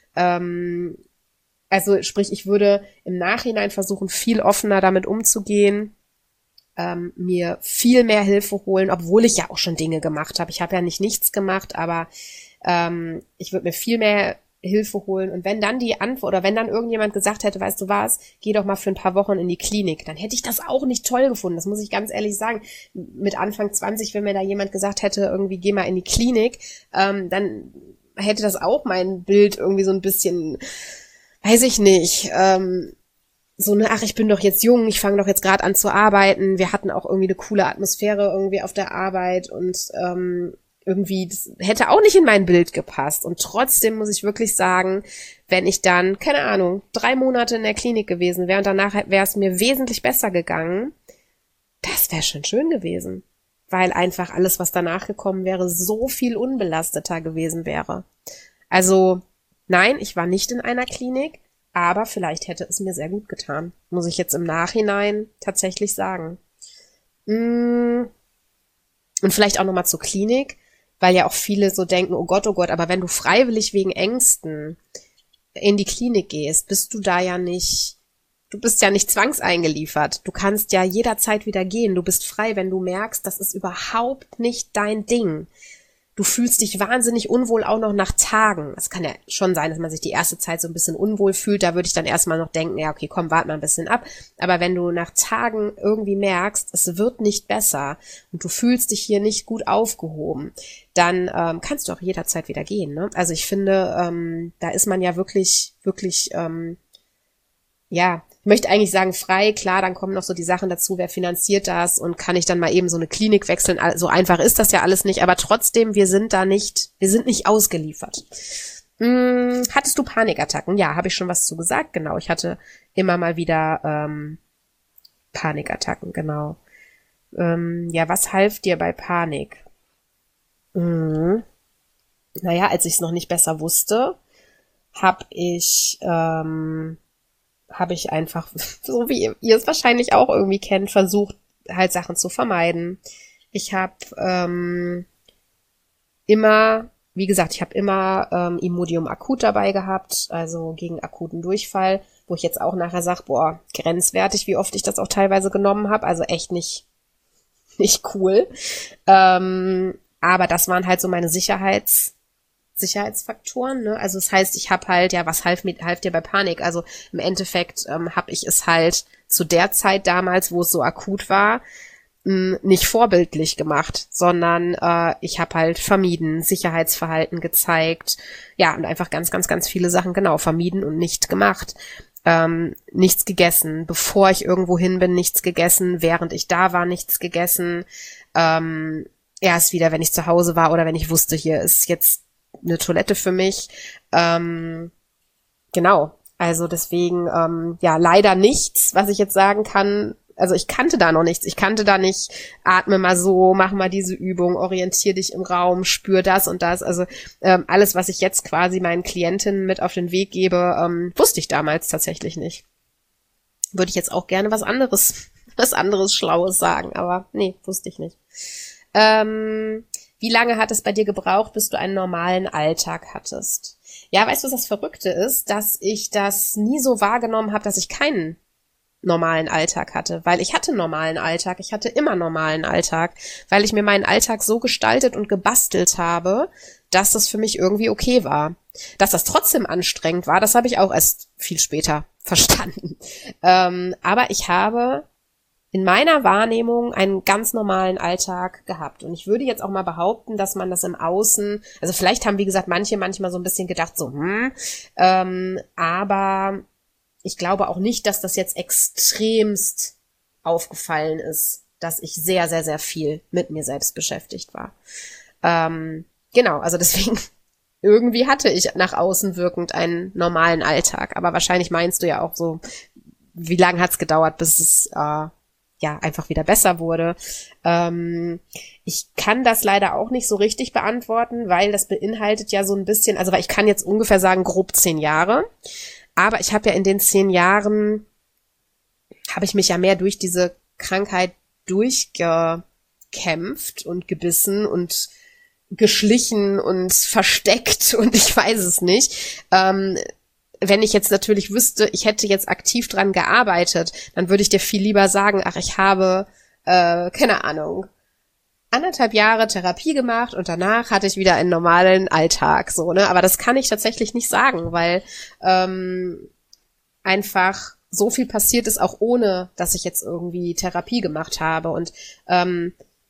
S1: Ähm, also sprich, ich würde im Nachhinein versuchen, viel offener damit umzugehen, ähm, mir viel mehr Hilfe holen, obwohl ich ja auch schon Dinge gemacht habe. Ich habe ja nicht nichts gemacht, aber ähm, ich würde mir viel mehr Hilfe holen. Und wenn dann die Antwort oder wenn dann irgendjemand gesagt hätte, weißt du was, geh doch mal für ein paar Wochen in die Klinik, dann hätte ich das auch nicht toll gefunden. Das muss ich ganz ehrlich sagen. Mit Anfang zwanzig, wenn mir da jemand gesagt hätte, irgendwie geh mal in die Klinik, ähm, dann hätte das auch mein Bild irgendwie so ein bisschen, weiß ich nicht, ähm, so eine, ach, ich bin doch jetzt jung, ich fange doch jetzt gerade an zu arbeiten. Wir hatten auch irgendwie eine coole Atmosphäre irgendwie auf der Arbeit und ähm, irgendwie, das hätte auch nicht in mein Bild gepasst. Und trotzdem muss ich wirklich sagen, wenn ich dann, keine Ahnung, drei Monate in der Klinik gewesen wäre und danach wäre es mir wesentlich besser gegangen, das wäre schon schön gewesen. Weil einfach alles, was danach gekommen wäre, so viel unbelasteter gewesen wäre. Also, nein, ich war nicht in einer Klinik, aber vielleicht hätte es mir sehr gut getan. Muss ich jetzt im Nachhinein tatsächlich sagen. Und vielleicht auch nochmal zur Klinik, weil ja auch viele so denken, oh Gott, oh Gott, aber wenn du freiwillig wegen Ängsten in die Klinik gehst, bist du da ja nicht, du bist ja nicht zwangseingeliefert. Du kannst ja jederzeit wieder gehen. Du bist frei, wenn du merkst, das ist überhaupt nicht dein Ding. Du fühlst dich wahnsinnig unwohl auch noch nach Tagen. Es kann ja schon sein, dass man sich die erste Zeit so ein bisschen unwohl fühlt. Da würde ich dann erstmal noch denken, ja, okay, komm, warte mal ein bisschen ab. Aber wenn du nach Tagen irgendwie merkst, es wird nicht besser und du fühlst dich hier nicht gut aufgehoben, dann ähm, kannst du auch jederzeit wieder gehen, ne? Also ich finde, ähm, da ist man ja wirklich, wirklich, ähm, ja, ich möchte eigentlich sagen frei, klar, dann kommen noch so die Sachen dazu, wer finanziert das und kann ich dann mal eben so eine Klinik wechseln, so einfach ist das ja alles nicht, aber trotzdem, wir sind da nicht, wir sind nicht ausgeliefert. Hm, hattest du Panikattacken? Ja, habe ich schon was zu gesagt. Genau, ich hatte immer mal wieder ähm, Panikattacken, genau. Ähm, ja, was half dir bei Panik? Mhm. Naja, als ich es noch nicht besser wusste, habe ich, ähm, habe ich einfach, so wie ihr, ihr es wahrscheinlich auch irgendwie kennt, versucht, halt Sachen zu vermeiden. Ich habe ähm, immer, wie gesagt, ich habe immer ähm, Imodium akut dabei gehabt, also gegen akuten Durchfall, wo ich jetzt auch nachher sage, boah, grenzwertig, wie oft ich das auch teilweise genommen habe, also echt nicht, nicht cool. Ähm, aber das waren halt so meine Sicherheits Sicherheitsfaktoren, ne? Also das heißt, ich habe halt, ja, was half mir, half dir bei Panik? Also im Endeffekt ähm, habe ich es halt zu der Zeit damals, wo es so akut war, mh, nicht vorbildlich gemacht, sondern äh, ich habe halt vermieden, Sicherheitsverhalten gezeigt, ja, und einfach ganz, ganz, ganz viele Sachen genau vermieden und nicht gemacht. Ähm, nichts gegessen, bevor ich irgendwo hin bin, nichts gegessen, während ich da war, nichts gegessen. Ähm, erst wieder, wenn ich zu Hause war oder wenn ich wusste, hier ist jetzt eine Toilette für mich. Ähm, genau. Also deswegen, ähm, ja, leider nichts, was ich jetzt sagen kann. Also ich kannte da noch nichts. Ich kannte da nicht, atme mal so, mach mal diese Übung, orientier dich im Raum, spür das und das. Also ähm, alles, was ich jetzt quasi meinen Klientinnen mit auf den Weg gebe, ähm, wusste ich damals tatsächlich nicht. Würde ich jetzt auch gerne was anderes, was anderes Schlaues sagen, aber nee, wusste ich nicht. Ähm, Wie lange hat es bei dir gebraucht, bis du einen normalen Alltag hattest? Ja, weißt du, was das Verrückte ist? Dass ich das nie so wahrgenommen habe, dass ich keinen normalen Alltag hatte. Weil ich hatte normalen Alltag, ich hatte immer normalen Alltag, weil ich mir meinen Alltag so gestaltet und gebastelt habe, dass das für mich irgendwie okay war. Dass das trotzdem anstrengend war, das habe ich auch erst viel später verstanden. Ähm, aber ich habe in meiner Wahrnehmung einen ganz normalen Alltag gehabt. Und ich würde jetzt auch mal behaupten, dass man das im Außen, also vielleicht haben, wie gesagt, manche manchmal so ein bisschen gedacht, so, hm, ähm, aber ich glaube auch nicht, dass das jetzt extremst aufgefallen ist, dass ich sehr, sehr, sehr viel mit mir selbst beschäftigt war. Ähm, genau, also deswegen, irgendwie hatte ich nach außen wirkend einen normalen Alltag. Aber wahrscheinlich meinst du ja auch so, wie lange hat's gedauert, bis es äh, ja einfach wieder besser wurde. Ähm, ich kann das leider auch nicht so richtig beantworten, weil das beinhaltet ja so ein bisschen, also weil ich kann jetzt ungefähr sagen, grob zehn Jahre, aber ich habe ja in den zehn Jahren, habe ich mich ja mehr durch diese Krankheit durchgekämpft und gebissen und geschlichen und versteckt und ich weiß es nicht. Ähm, wenn ich jetzt natürlich wüsste, ich hätte jetzt aktiv dran gearbeitet, dann würde ich dir viel lieber sagen, ach, ich habe, äh, keine Ahnung, anderthalb Jahre Therapie gemacht und danach hatte ich wieder einen normalen Alltag, so, ne? Aber das kann ich tatsächlich nicht sagen, weil ähm, einfach so viel passiert ist, auch ohne, dass ich jetzt irgendwie Therapie gemacht habe. Und ähm,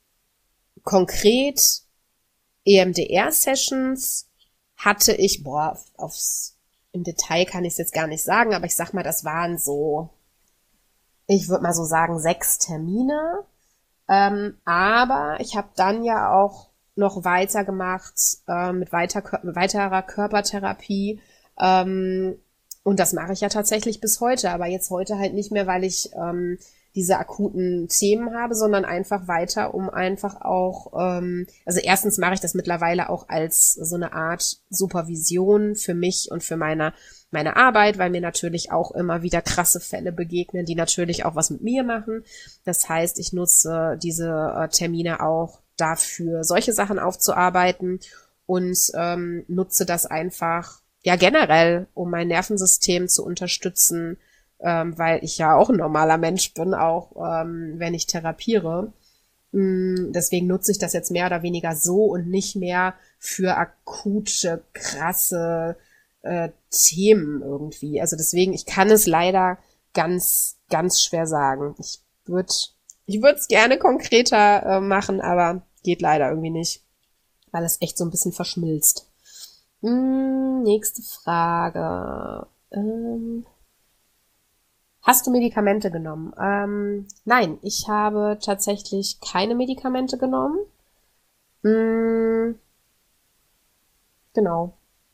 S1: konkret E M D R-Sessions hatte ich, boah, aufs im Detail kann ich es jetzt gar nicht sagen, aber ich sag mal, das waren so, ich würde mal so sagen, sechs Termine. Ähm, aber ich habe dann ja auch noch weitergemacht äh, mit weiter, weiterer Körpertherapie. Ähm, und das mache ich ja tatsächlich bis heute, aber jetzt heute halt nicht mehr, weil ich ähm, diese akuten Themen habe, sondern einfach weiter, um einfach auch, ähm, also erstens mache ich das mittlerweile auch als so eine Art Supervision für mich und für meine meine Arbeit, weil mir natürlich auch immer wieder krasse Fälle begegnen, die natürlich auch was mit mir machen. Das heißt, ich nutze diese äh, Termine auch dafür, solche Sachen aufzuarbeiten und ähm, nutze das einfach, ja generell, um mein Nervensystem zu unterstützen, ähm, weil ich ja auch ein normaler Mensch bin, auch ähm, wenn ich therapiere. Mm, deswegen nutze ich das jetzt mehr oder weniger so und nicht mehr für akute, krasse äh, Themen irgendwie. Also deswegen, ich kann es leider ganz, ganz schwer sagen. Ich würde ich würde es gerne konkreter äh, machen, aber geht leider irgendwie nicht, weil es echt so ein bisschen verschmilzt. Mm, nächste Frage. Ähm, Hast du Medikamente genommen? Ähm, nein, ich habe tatsächlich keine Medikamente genommen. Mm, genau.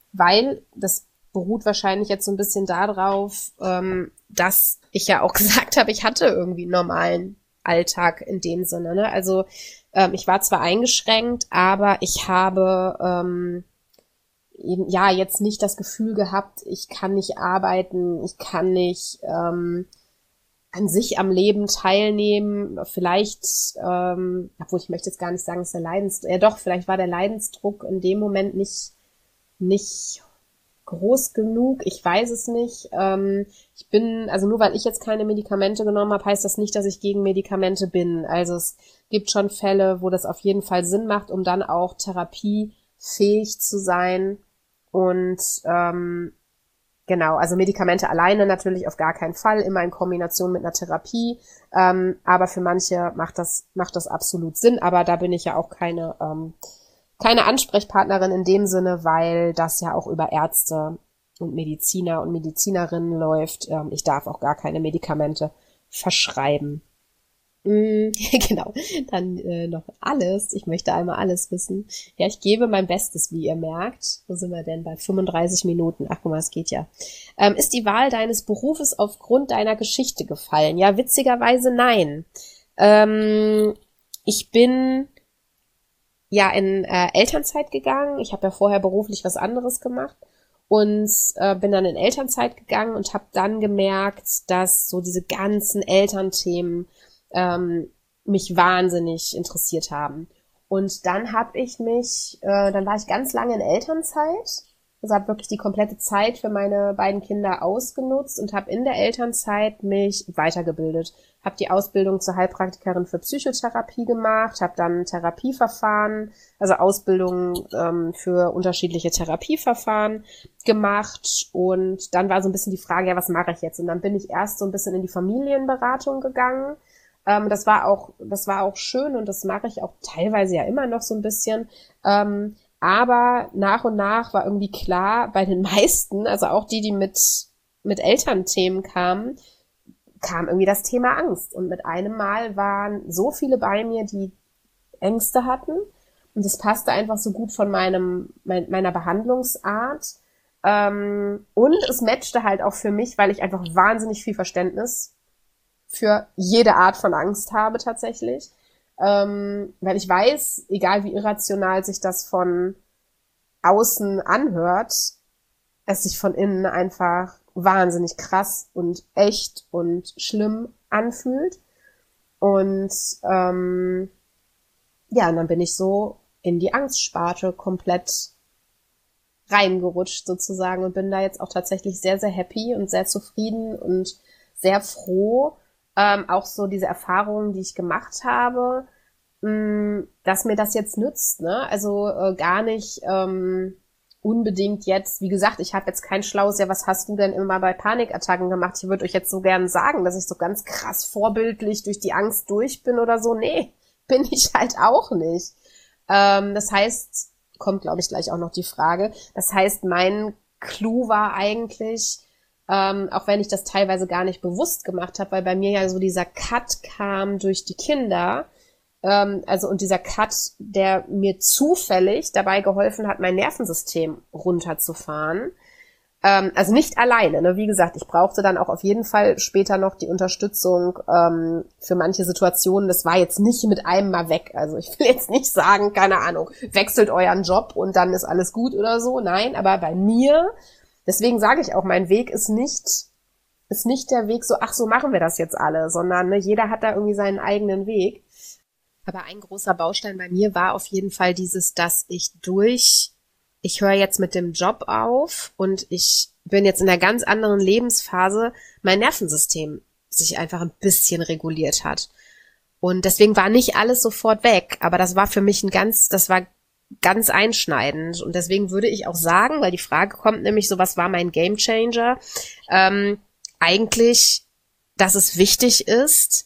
S1: weil das beruht wahrscheinlich jetzt so ein bisschen darauf, ähm, dass ich ja auch gesagt habe, ich hatte irgendwie einen normalen Alltag in dem Sinne. Ne? Also ähm, ich war zwar eingeschränkt, aber ich habe ähm, eben, ja jetzt nicht das Gefühl gehabt, ich kann nicht arbeiten, ich kann nicht ähm, an sich am Leben teilnehmen. Vielleicht, ähm, obwohl ich möchte jetzt gar nicht sagen, es ist der Leidensdruck. Ja doch, vielleicht war der Leidensdruck in dem Moment nicht nicht groß genug. Ich weiß es nicht. Ähm, ich bin, also nur weil ich jetzt keine Medikamente genommen habe, heißt das nicht, dass ich gegen Medikamente bin. Also es gibt schon Fälle, wo das auf jeden Fall Sinn macht, um dann auch therapiefähig zu sein. Und ähm, genau, also Medikamente alleine natürlich auf gar keinen Fall, immer in Kombination mit einer Therapie. Ähm, aber für manche macht das macht das absolut Sinn. Aber da bin ich ja auch keine ähm, keine Ansprechpartnerin in dem Sinne, weil das ja auch über Ärzte und Mediziner und Medizinerinnen läuft. Ähm, ich darf auch gar keine Medikamente verschreiben. Mm, genau, dann äh, noch alles. Ich möchte einmal alles wissen. Ja, ich gebe mein Bestes, wie ihr merkt. Wo sind wir denn? Bei fünfunddreißig Minuten. Ach, guck mal, es geht ja. Ähm, ist die Wahl deines Berufes aufgrund deiner Geschichte gefallen? Ja, witzigerweise nein. Ähm, ich bin ja in äh, Elternzeit gegangen. Ich habe ja vorher beruflich was anderes gemacht und äh, bin dann in Elternzeit gegangen und habe dann gemerkt, dass so diese ganzen Elternthemen ähm, mich wahnsinnig interessiert haben. Und dann habe ich mich, äh, dann war ich ganz lange in Elternzeit, also habe wirklich die komplette Zeit für meine beiden Kinder ausgenutzt und habe in der Elternzeit mich weitergebildet. Habe die Ausbildung zur Heilpraktikerin für Psychotherapie gemacht, habe dann Therapieverfahren, also Ausbildung ähm, für unterschiedliche Therapieverfahren gemacht und dann war so ein bisschen die Frage, ja, was mache ich jetzt? Und dann bin ich erst so ein bisschen in die Familienberatung gegangen. Ähm, das war auch, das war auch schön und das mache ich auch teilweise ja immer noch so ein bisschen. Ähm, aber nach und nach war irgendwie klar, bei den meisten, also auch die, die mit mit Elternthemen kamen, kam irgendwie das Thema Angst. Und mit einem Mal waren so viele bei mir, die Ängste hatten. Und es passte einfach so gut von meinem mein, meiner Behandlungsart. Ähm, und es matchte halt auch für mich, weil ich einfach wahnsinnig viel Verständnis für jede Art von Angst habe tatsächlich. Ähm, weil ich weiß, egal wie irrational sich das von außen anhört, es sich von innen einfach wahnsinnig krass und echt und schlimm anfühlt. Und ähm, ja, und dann bin ich so in die Angstsparte komplett reingerutscht sozusagen und bin da jetzt auch tatsächlich sehr, sehr happy und sehr zufrieden und sehr froh, ähm, auch so diese Erfahrungen, die ich gemacht habe, mh, dass mir das jetzt nützt, ne? Also äh, gar nicht ähm, unbedingt jetzt, wie gesagt, ich habe jetzt kein schlaues, ja, was hast du denn immer bei Panikattacken gemacht? Ich würde euch jetzt so gern sagen, dass ich so ganz krass vorbildlich durch die Angst durch bin oder so. Nee, bin ich halt auch nicht. Ähm, das heißt, kommt, glaube ich, gleich auch noch die Frage. Das heißt, mein Clou war eigentlich, ähm, auch wenn ich das teilweise gar nicht bewusst gemacht habe, weil bei mir ja so dieser Cut kam durch die Kinder, ähm, also und dieser Cut, der mir zufällig dabei geholfen hat, mein Nervensystem runterzufahren. Ähm, also nicht alleine, ne? Wie gesagt, ich brauchte dann auch auf jeden Fall später noch die Unterstützung ähm, für manche Situationen. Das war jetzt nicht mit einem Mal weg. Also ich will jetzt nicht sagen, keine Ahnung, wechselt euren Job und dann ist alles gut oder so. Nein, aber bei mir, deswegen sage ich auch, mein Weg ist nicht ist nicht der Weg so, ach, so machen wir das jetzt alle, sondern ne, jeder hat da irgendwie seinen eigenen Weg. Aber ein großer Baustein bei mir war auf jeden Fall dieses, dass ich durch ich höre jetzt mit dem Job auf und ich bin jetzt in einer ganz anderen Lebensphase, mein Nervensystem sich einfach ein bisschen reguliert hat. Und deswegen war nicht alles sofort weg, aber das war für mich ein ganz, das war ganz einschneidend. Und deswegen würde ich auch sagen, weil die Frage kommt nämlich so, was war mein Gamechanger? Ähm, eigentlich, dass es wichtig ist,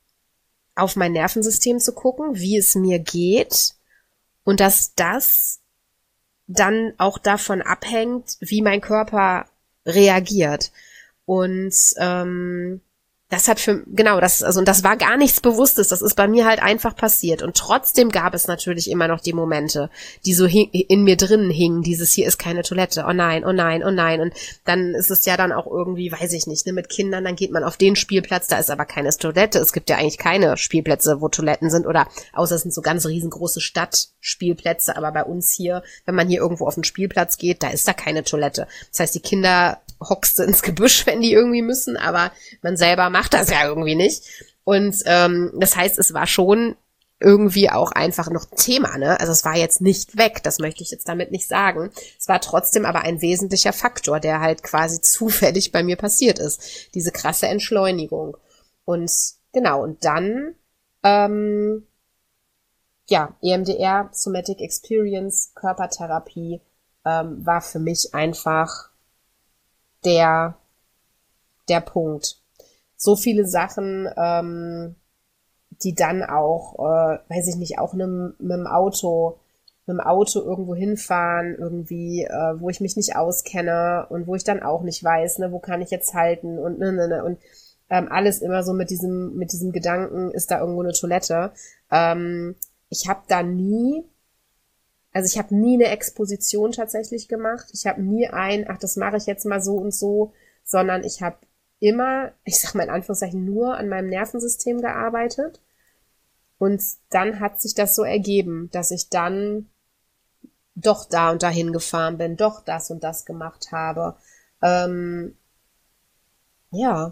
S1: auf mein Nervensystem zu gucken, wie es mir geht und dass das dann auch davon abhängt, wie mein Körper reagiert. Und ähm, das hat für, genau, das, also, und das war gar nichts Bewusstes, das ist bei mir halt einfach passiert. Und trotzdem gab es natürlich immer noch die Momente, die so hing, in mir drinnen hingen, dieses hier ist keine Toilette, oh nein, oh nein, oh nein. Und dann ist es ja dann auch irgendwie, weiß ich nicht, ne, mit Kindern, dann geht man auf den Spielplatz, da ist aber keine Toilette. Es gibt ja eigentlich keine Spielplätze, wo Toiletten sind, oder außer es sind so ganz riesengroße Stadtspielplätze, aber bei uns hier, wenn man hier irgendwo auf den Spielplatz geht, da ist da keine Toilette. Das heißt, die Kinder hockst du ins Gebüsch, wenn die irgendwie müssen, aber man selber macht das ja irgendwie nicht. Und ähm, das heißt, es war schon irgendwie auch einfach noch Thema, ne? Also es war jetzt nicht weg, das möchte ich jetzt damit nicht sagen. Es war trotzdem aber ein wesentlicher Faktor, der halt quasi zufällig bei mir passiert ist. Diese krasse Entschleunigung. Und genau, und dann ähm, ja, E M D R, Somatic Experience, Körpertherapie ähm, war für mich einfach der der Punkt. So viele Sachen, ähm, die dann auch, äh, weiß ich nicht, auch mit, mit dem Auto, mit dem Auto irgendwo hinfahren, irgendwie, äh, wo ich mich nicht auskenne und wo ich dann auch nicht weiß, ne, wo kann ich jetzt halten und ne, ne, ne, und ähm, alles immer so mit diesem mit diesem Gedanken, ist da irgendwo eine Toilette. Ähm, ich habe da nie Also ich habe nie eine Exposition tatsächlich gemacht. Ich habe nie ein, ach, das mache ich jetzt mal so und so, sondern ich habe immer, ich sag mal in Anführungszeichen, nur an meinem Nervensystem gearbeitet. Und dann hat sich das so ergeben, dass ich dann doch da und dahin gefahren bin, doch das und das gemacht habe. Ähm, ja,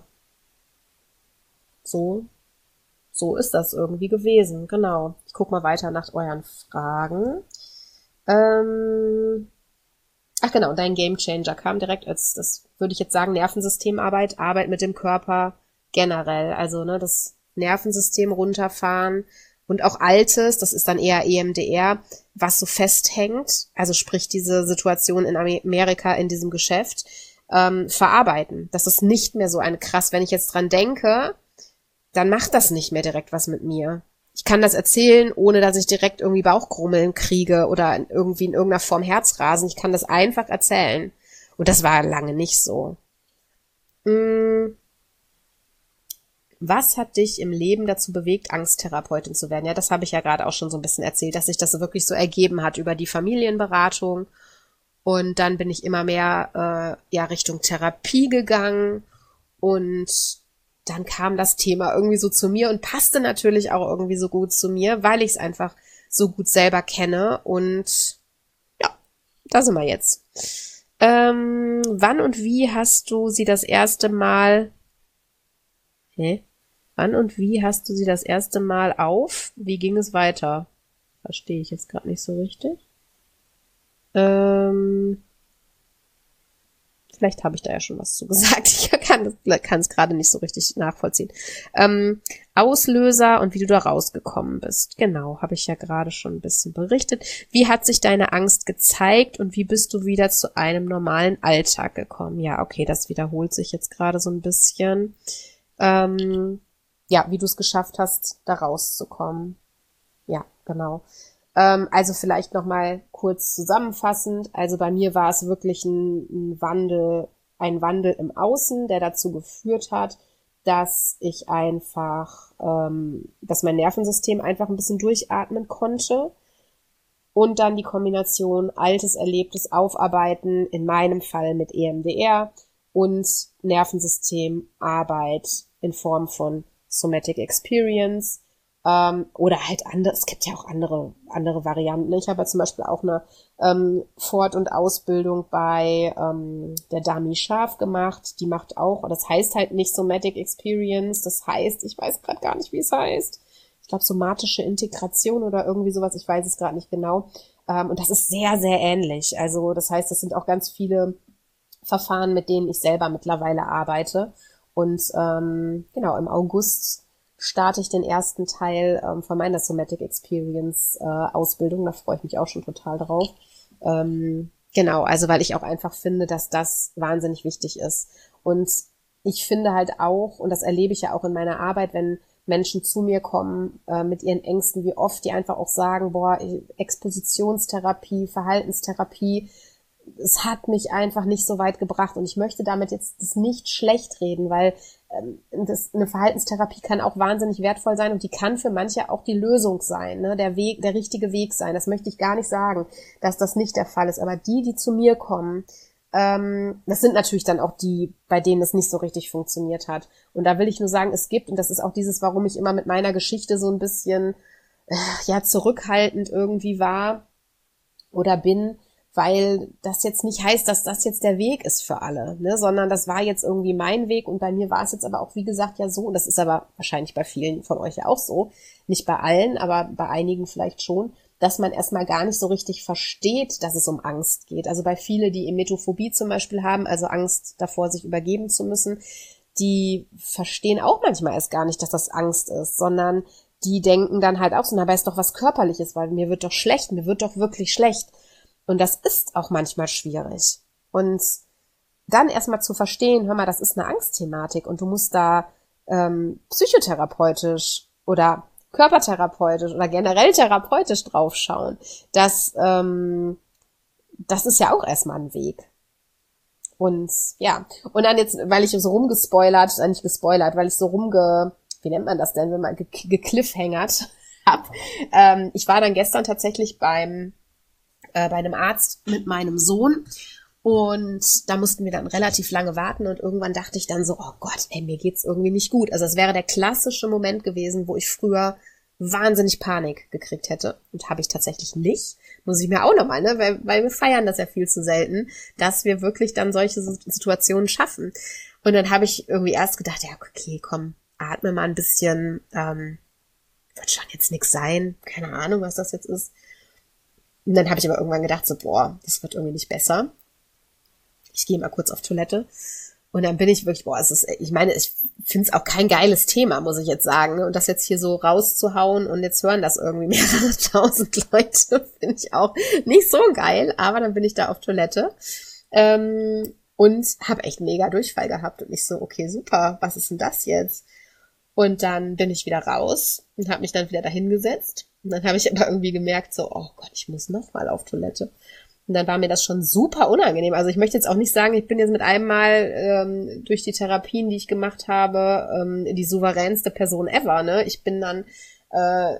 S1: so, so ist das irgendwie gewesen, genau. Ich guck mal weiter nach euren Fragen. Ähm, ach genau, dein Gamechanger kam direkt als, das würde ich jetzt sagen, Nervensystemarbeit, Arbeit mit dem Körper generell. Also ne, das Nervensystem runterfahren und auch Altes, das ist dann eher E M D R, was so festhängt, also sprich diese Situation in Amerika in diesem Geschäft, ähm, verarbeiten. Das ist nicht mehr so eine krass, wenn ich jetzt dran denke, dann macht das nicht mehr direkt was mit mir. Ich kann das erzählen, ohne dass ich direkt irgendwie Bauchgrummeln kriege oder irgendwie in irgendeiner Form Herzrasen. Ich kann das einfach erzählen. Und das war lange nicht so. Hm. Was hat dich im Leben dazu bewegt, Angsttherapeutin zu werden? Ja, das habe ich ja gerade auch schon so ein bisschen erzählt, dass sich das wirklich so ergeben hat über die Familienberatung. Und dann bin ich immer mehr äh, ja Richtung Therapie gegangen. Und dann kam das Thema irgendwie so zu mir und passte natürlich auch irgendwie so gut zu mir, weil ich es einfach so gut selber kenne. Und ja, da sind wir jetzt. Ähm, wann und wie hast du sie das erste Mal... Hä? Wann und wie hast du sie das erste Mal auf? Wie ging es weiter? Verstehe ich jetzt gerade nicht so richtig. Ähm... Vielleicht habe ich da ja schon was zu gesagt. Ich kann es gerade nicht so richtig nachvollziehen. Ähm, Auslöser und wie du da rausgekommen bist. Genau, habe ich ja gerade schon ein bisschen berichtet. Wie hat sich deine Angst gezeigt und wie bist du wieder zu einem normalen Alltag gekommen? Ja, okay, das wiederholt sich jetzt gerade so ein bisschen. Ähm, ja, wie du es geschafft hast, da rauszukommen. Ja, genau. Also vielleicht nochmal kurz zusammenfassend. Also bei mir war es wirklich ein, ein Wandel, ein Wandel im Außen, der dazu geführt hat, dass ich einfach, ähm, dass mein Nervensystem einfach ein bisschen durchatmen konnte. Und dann die Kombination altes, erlebtes Aufarbeiten, in meinem Fall mit E M D R und Nervensystemarbeit in Form von Somatic Experience. Ähm, oder halt andere, es gibt ja auch andere andere Varianten. Ich habe ja zum Beispiel auch eine ähm, Fort- und Ausbildung bei ähm, der Dami Scharf gemacht. Die macht auch, das heißt halt nicht Somatic Experience, das heißt, ich weiß gerade gar nicht, wie es heißt. Ich glaube, somatische Integration oder irgendwie sowas, ich weiß es gerade nicht genau. Ähm, und das ist sehr, sehr ähnlich. Also das heißt, das sind auch ganz viele Verfahren, mit denen ich selber mittlerweile arbeite. Und ähm, genau, im August starte ich den ersten Teil ähm, von meiner Somatic Experience äh, Ausbildung. Da freue ich mich auch schon total drauf. Ähm, genau, also weil ich auch einfach finde, dass das wahnsinnig wichtig ist. Und ich finde halt auch, und das erlebe ich ja auch in meiner Arbeit, wenn Menschen zu mir kommen äh, mit ihren Ängsten, wie oft die einfach auch sagen, boah, Expositionstherapie, Verhaltenstherapie, es hat mich einfach nicht so weit gebracht und ich möchte damit jetzt das nicht schlecht reden, weil ähm, das, eine Verhaltenstherapie kann auch wahnsinnig wertvoll sein und die kann für manche auch die Lösung sein, ne? Der Weg, der richtige Weg sein. Das möchte ich gar nicht sagen, dass das nicht der Fall ist. Aber die, die zu mir kommen, ähm, das sind natürlich dann auch die, bei denen es nicht so richtig funktioniert hat. Und da will ich nur sagen, es gibt, und das ist auch dieses, warum ich immer mit meiner Geschichte so ein bisschen äh, ja zurückhaltend irgendwie war oder bin, weil das jetzt nicht heißt, dass das jetzt der Weg ist für alle, ne, sondern das war jetzt irgendwie mein Weg und bei mir war es jetzt aber auch, wie gesagt, ja so, und das ist aber wahrscheinlich bei vielen von euch ja auch so, nicht bei allen, aber bei einigen vielleicht schon, dass man erstmal gar nicht so richtig versteht, dass es um Angst geht. Also bei vielen, die Emetophobie zum Beispiel haben, also Angst davor, sich übergeben zu müssen, die verstehen auch manchmal erst gar nicht, dass das Angst ist, sondern die denken dann halt auch so, na, aber ist doch was Körperliches, weil mir wird doch schlecht, mir wird doch wirklich schlecht. Und das ist auch manchmal schwierig. Und dann erstmal zu verstehen, hör mal, das ist eine Angstthematik und du musst da ähm, psychotherapeutisch oder körpertherapeutisch oder generell therapeutisch draufschauen. Das, ähm, das ist ja auch erstmal ein Weg. Und ja, und dann jetzt, weil ich so rumgespoilert, äh, nicht gespoilert, weil ich so rumge, wie nennt man das denn, wenn man ge- gekliffhängert hab. Ähm, ich war dann gestern tatsächlich beim bei einem Arzt mit meinem Sohn und da mussten wir dann relativ lange warten und irgendwann dachte ich dann so, oh Gott, ey, mir geht's irgendwie nicht gut. Also es wäre der klassische Moment gewesen, wo ich früher wahnsinnig Panik gekriegt hätte und habe ich tatsächlich nicht. Muss ich mir auch nochmal, ne, weil, weil wir feiern das ja viel zu selten, dass wir wirklich dann solche Situationen schaffen. Und dann habe ich irgendwie erst gedacht, ja, okay, komm, atme mal ein bisschen, ähm, wird schon jetzt nix sein, keine Ahnung, was das jetzt ist. Und dann habe ich aber irgendwann gedacht, so, boah, das wird irgendwie nicht besser. Ich gehe mal kurz auf Toilette. Und dann bin ich wirklich, boah, es ist, ich meine, ich finde es auch kein geiles Thema, muss ich jetzt sagen. Und das jetzt hier so rauszuhauen und jetzt hören das irgendwie mehrere tausend Leute, finde ich auch nicht so geil. Aber dann bin ich da auf Toilette ähm, und habe echt mega Durchfall gehabt. Und ich so, okay, super, was ist denn das jetzt? Und dann bin ich wieder raus und habe mich dann wieder dahingesetzt. Und dann habe ich aber irgendwie gemerkt, so, oh Gott, ich muss noch mal auf Toilette. Und dann war mir das schon super unangenehm. Also ich möchte jetzt auch nicht sagen, ich bin jetzt mit einem Mal ähm, durch die Therapien, die ich gemacht habe, ähm, die souveränste Person ever, ne? Ich bin dann äh,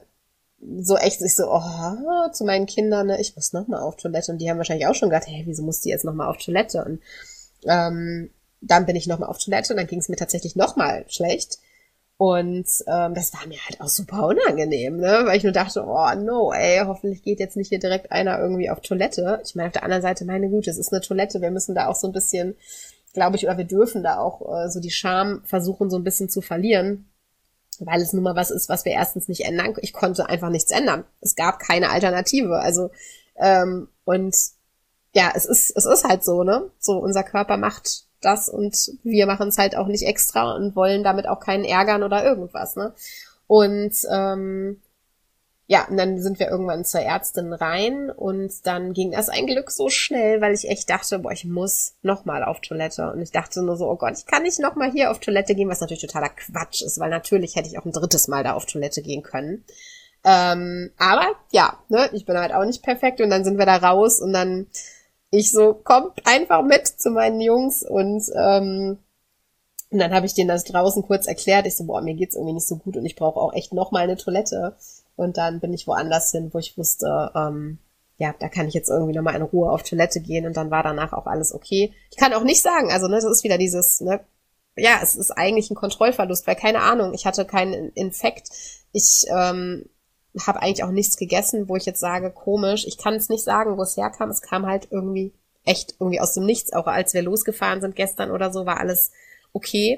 S1: so echt, ich so, oh, zu meinen Kindern, ne, ich muss noch mal auf Toilette. Und die haben wahrscheinlich auch schon gedacht, hey, wieso muss die jetzt noch mal auf Toilette? Und ähm, dann bin ich noch mal auf Toilette und dann ging es mir tatsächlich noch mal schlecht. Und ähm, das war mir halt auch super unangenehm, ne, weil ich nur dachte, oh no, ey, hoffentlich geht jetzt nicht hier direkt einer irgendwie auf Toilette. Ich meine, auf der anderen Seite, meine Güte, es ist eine Toilette, wir müssen da auch so ein bisschen, glaube ich, oder wir dürfen da auch äh, so die Scham versuchen so ein bisschen zu verlieren, weil es nun mal was ist, was wir erstens nicht ändern. Ich konnte einfach nichts ändern. Es gab keine Alternative, also ähm, und ja, es ist es ist halt so, ne, so unser Körper macht das und wir machen es halt auch nicht extra und wollen damit auch keinen ärgern oder irgendwas, ne? Und ähm, ja, und dann sind wir irgendwann zur Ärztin rein und dann ging das ein Glück so schnell, weil ich echt dachte, boah, ich muss nochmal auf Toilette. Und ich dachte nur so, oh Gott, ich kann nicht nochmal hier auf Toilette gehen, was natürlich totaler Quatsch ist, weil natürlich hätte ich auch ein drittes Mal da auf Toilette gehen können. Ähm, aber ja, ne, ich bin halt auch nicht perfekt und dann sind wir da raus und dann ich so, kommt einfach mit zu meinen Jungs und ähm, und dann habe ich denen das draußen kurz erklärt. Ich so, boah, mir geht's irgendwie nicht so gut und ich brauche auch echt noch mal eine Toilette. Und dann bin ich woanders hin, wo ich wusste, ähm, ja, da kann ich jetzt irgendwie noch mal in Ruhe auf Toilette gehen und dann war danach auch alles okay. Ich kann auch nicht sagen, also ne, das ist wieder dieses, ne, ja, es ist eigentlich ein Kontrollverlust, weil keine Ahnung, ich hatte keinen Infekt. Ich ähm, habe eigentlich auch nichts gegessen, wo ich jetzt sage, komisch. Ich kann es nicht sagen, wo es herkam. Es kam halt irgendwie echt irgendwie aus dem Nichts. Auch als wir losgefahren sind gestern oder so, war alles okay.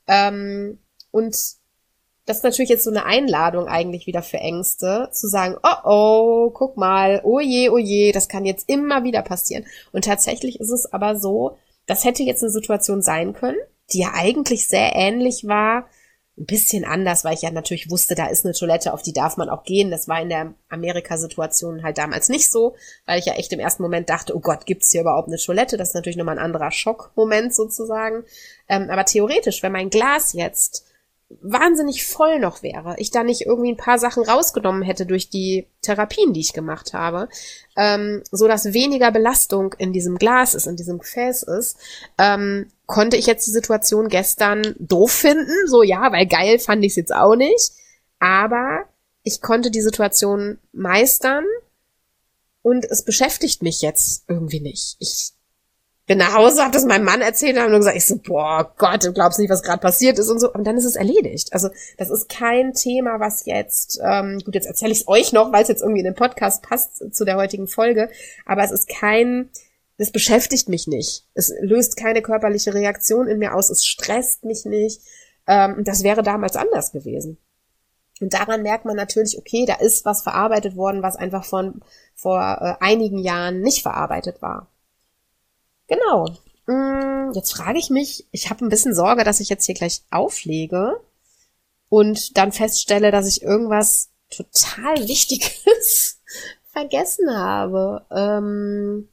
S1: Ähm, und das ist natürlich jetzt so eine Einladung eigentlich wieder für Ängste, zu sagen, oh oh, guck mal, oh je, oh je, das kann jetzt immer wieder passieren. Und tatsächlich ist es aber so, das hätte jetzt eine Situation sein können, die ja eigentlich sehr ähnlich war, ein bisschen anders, weil ich ja natürlich wusste, da ist eine Toilette, auf die darf man auch gehen. Das war in der Amerika-Situation halt damals nicht so, weil ich ja echt im ersten Moment dachte, oh Gott, gibt's hier überhaupt eine Toilette? Das ist natürlich nochmal ein anderer Schockmoment sozusagen. Ähm, aber theoretisch, wenn mein Glas jetzt wahnsinnig voll noch wäre, ich da nicht irgendwie ein paar Sachen rausgenommen hätte durch die Therapien, die ich gemacht habe, ähm, so dass weniger Belastung in diesem Glas ist, in diesem Gefäß ist, ähm, konnte ich jetzt die Situation gestern doof finden, so ja, weil geil fand ich es jetzt auch nicht, aber ich konnte die Situation meistern und es beschäftigt mich jetzt irgendwie nicht. Ich bin nach Hause, hab das meinem Mann erzählt und habe nur gesagt, ich so, boah Gott, du glaubst nicht, was gerade passiert ist und so. Und dann ist es erledigt. Also das ist kein Thema, was jetzt, ähm, gut, jetzt erzähle ich es euch noch, weil es jetzt irgendwie in den Podcast passt zu der heutigen Folge, aber es ist kein, das beschäftigt mich nicht. Es löst keine körperliche Reaktion in mir aus, es stresst mich nicht. Ähm, das wäre damals anders gewesen. Und daran merkt man natürlich, okay, da ist was verarbeitet worden, was einfach von vor äh, einigen Jahren nicht verarbeitet war. Genau. Jetzt frage ich mich, ich habe ein bisschen Sorge, dass ich jetzt hier gleich auflege und dann feststelle, dass ich irgendwas total Wichtiges vergessen habe. Ähm,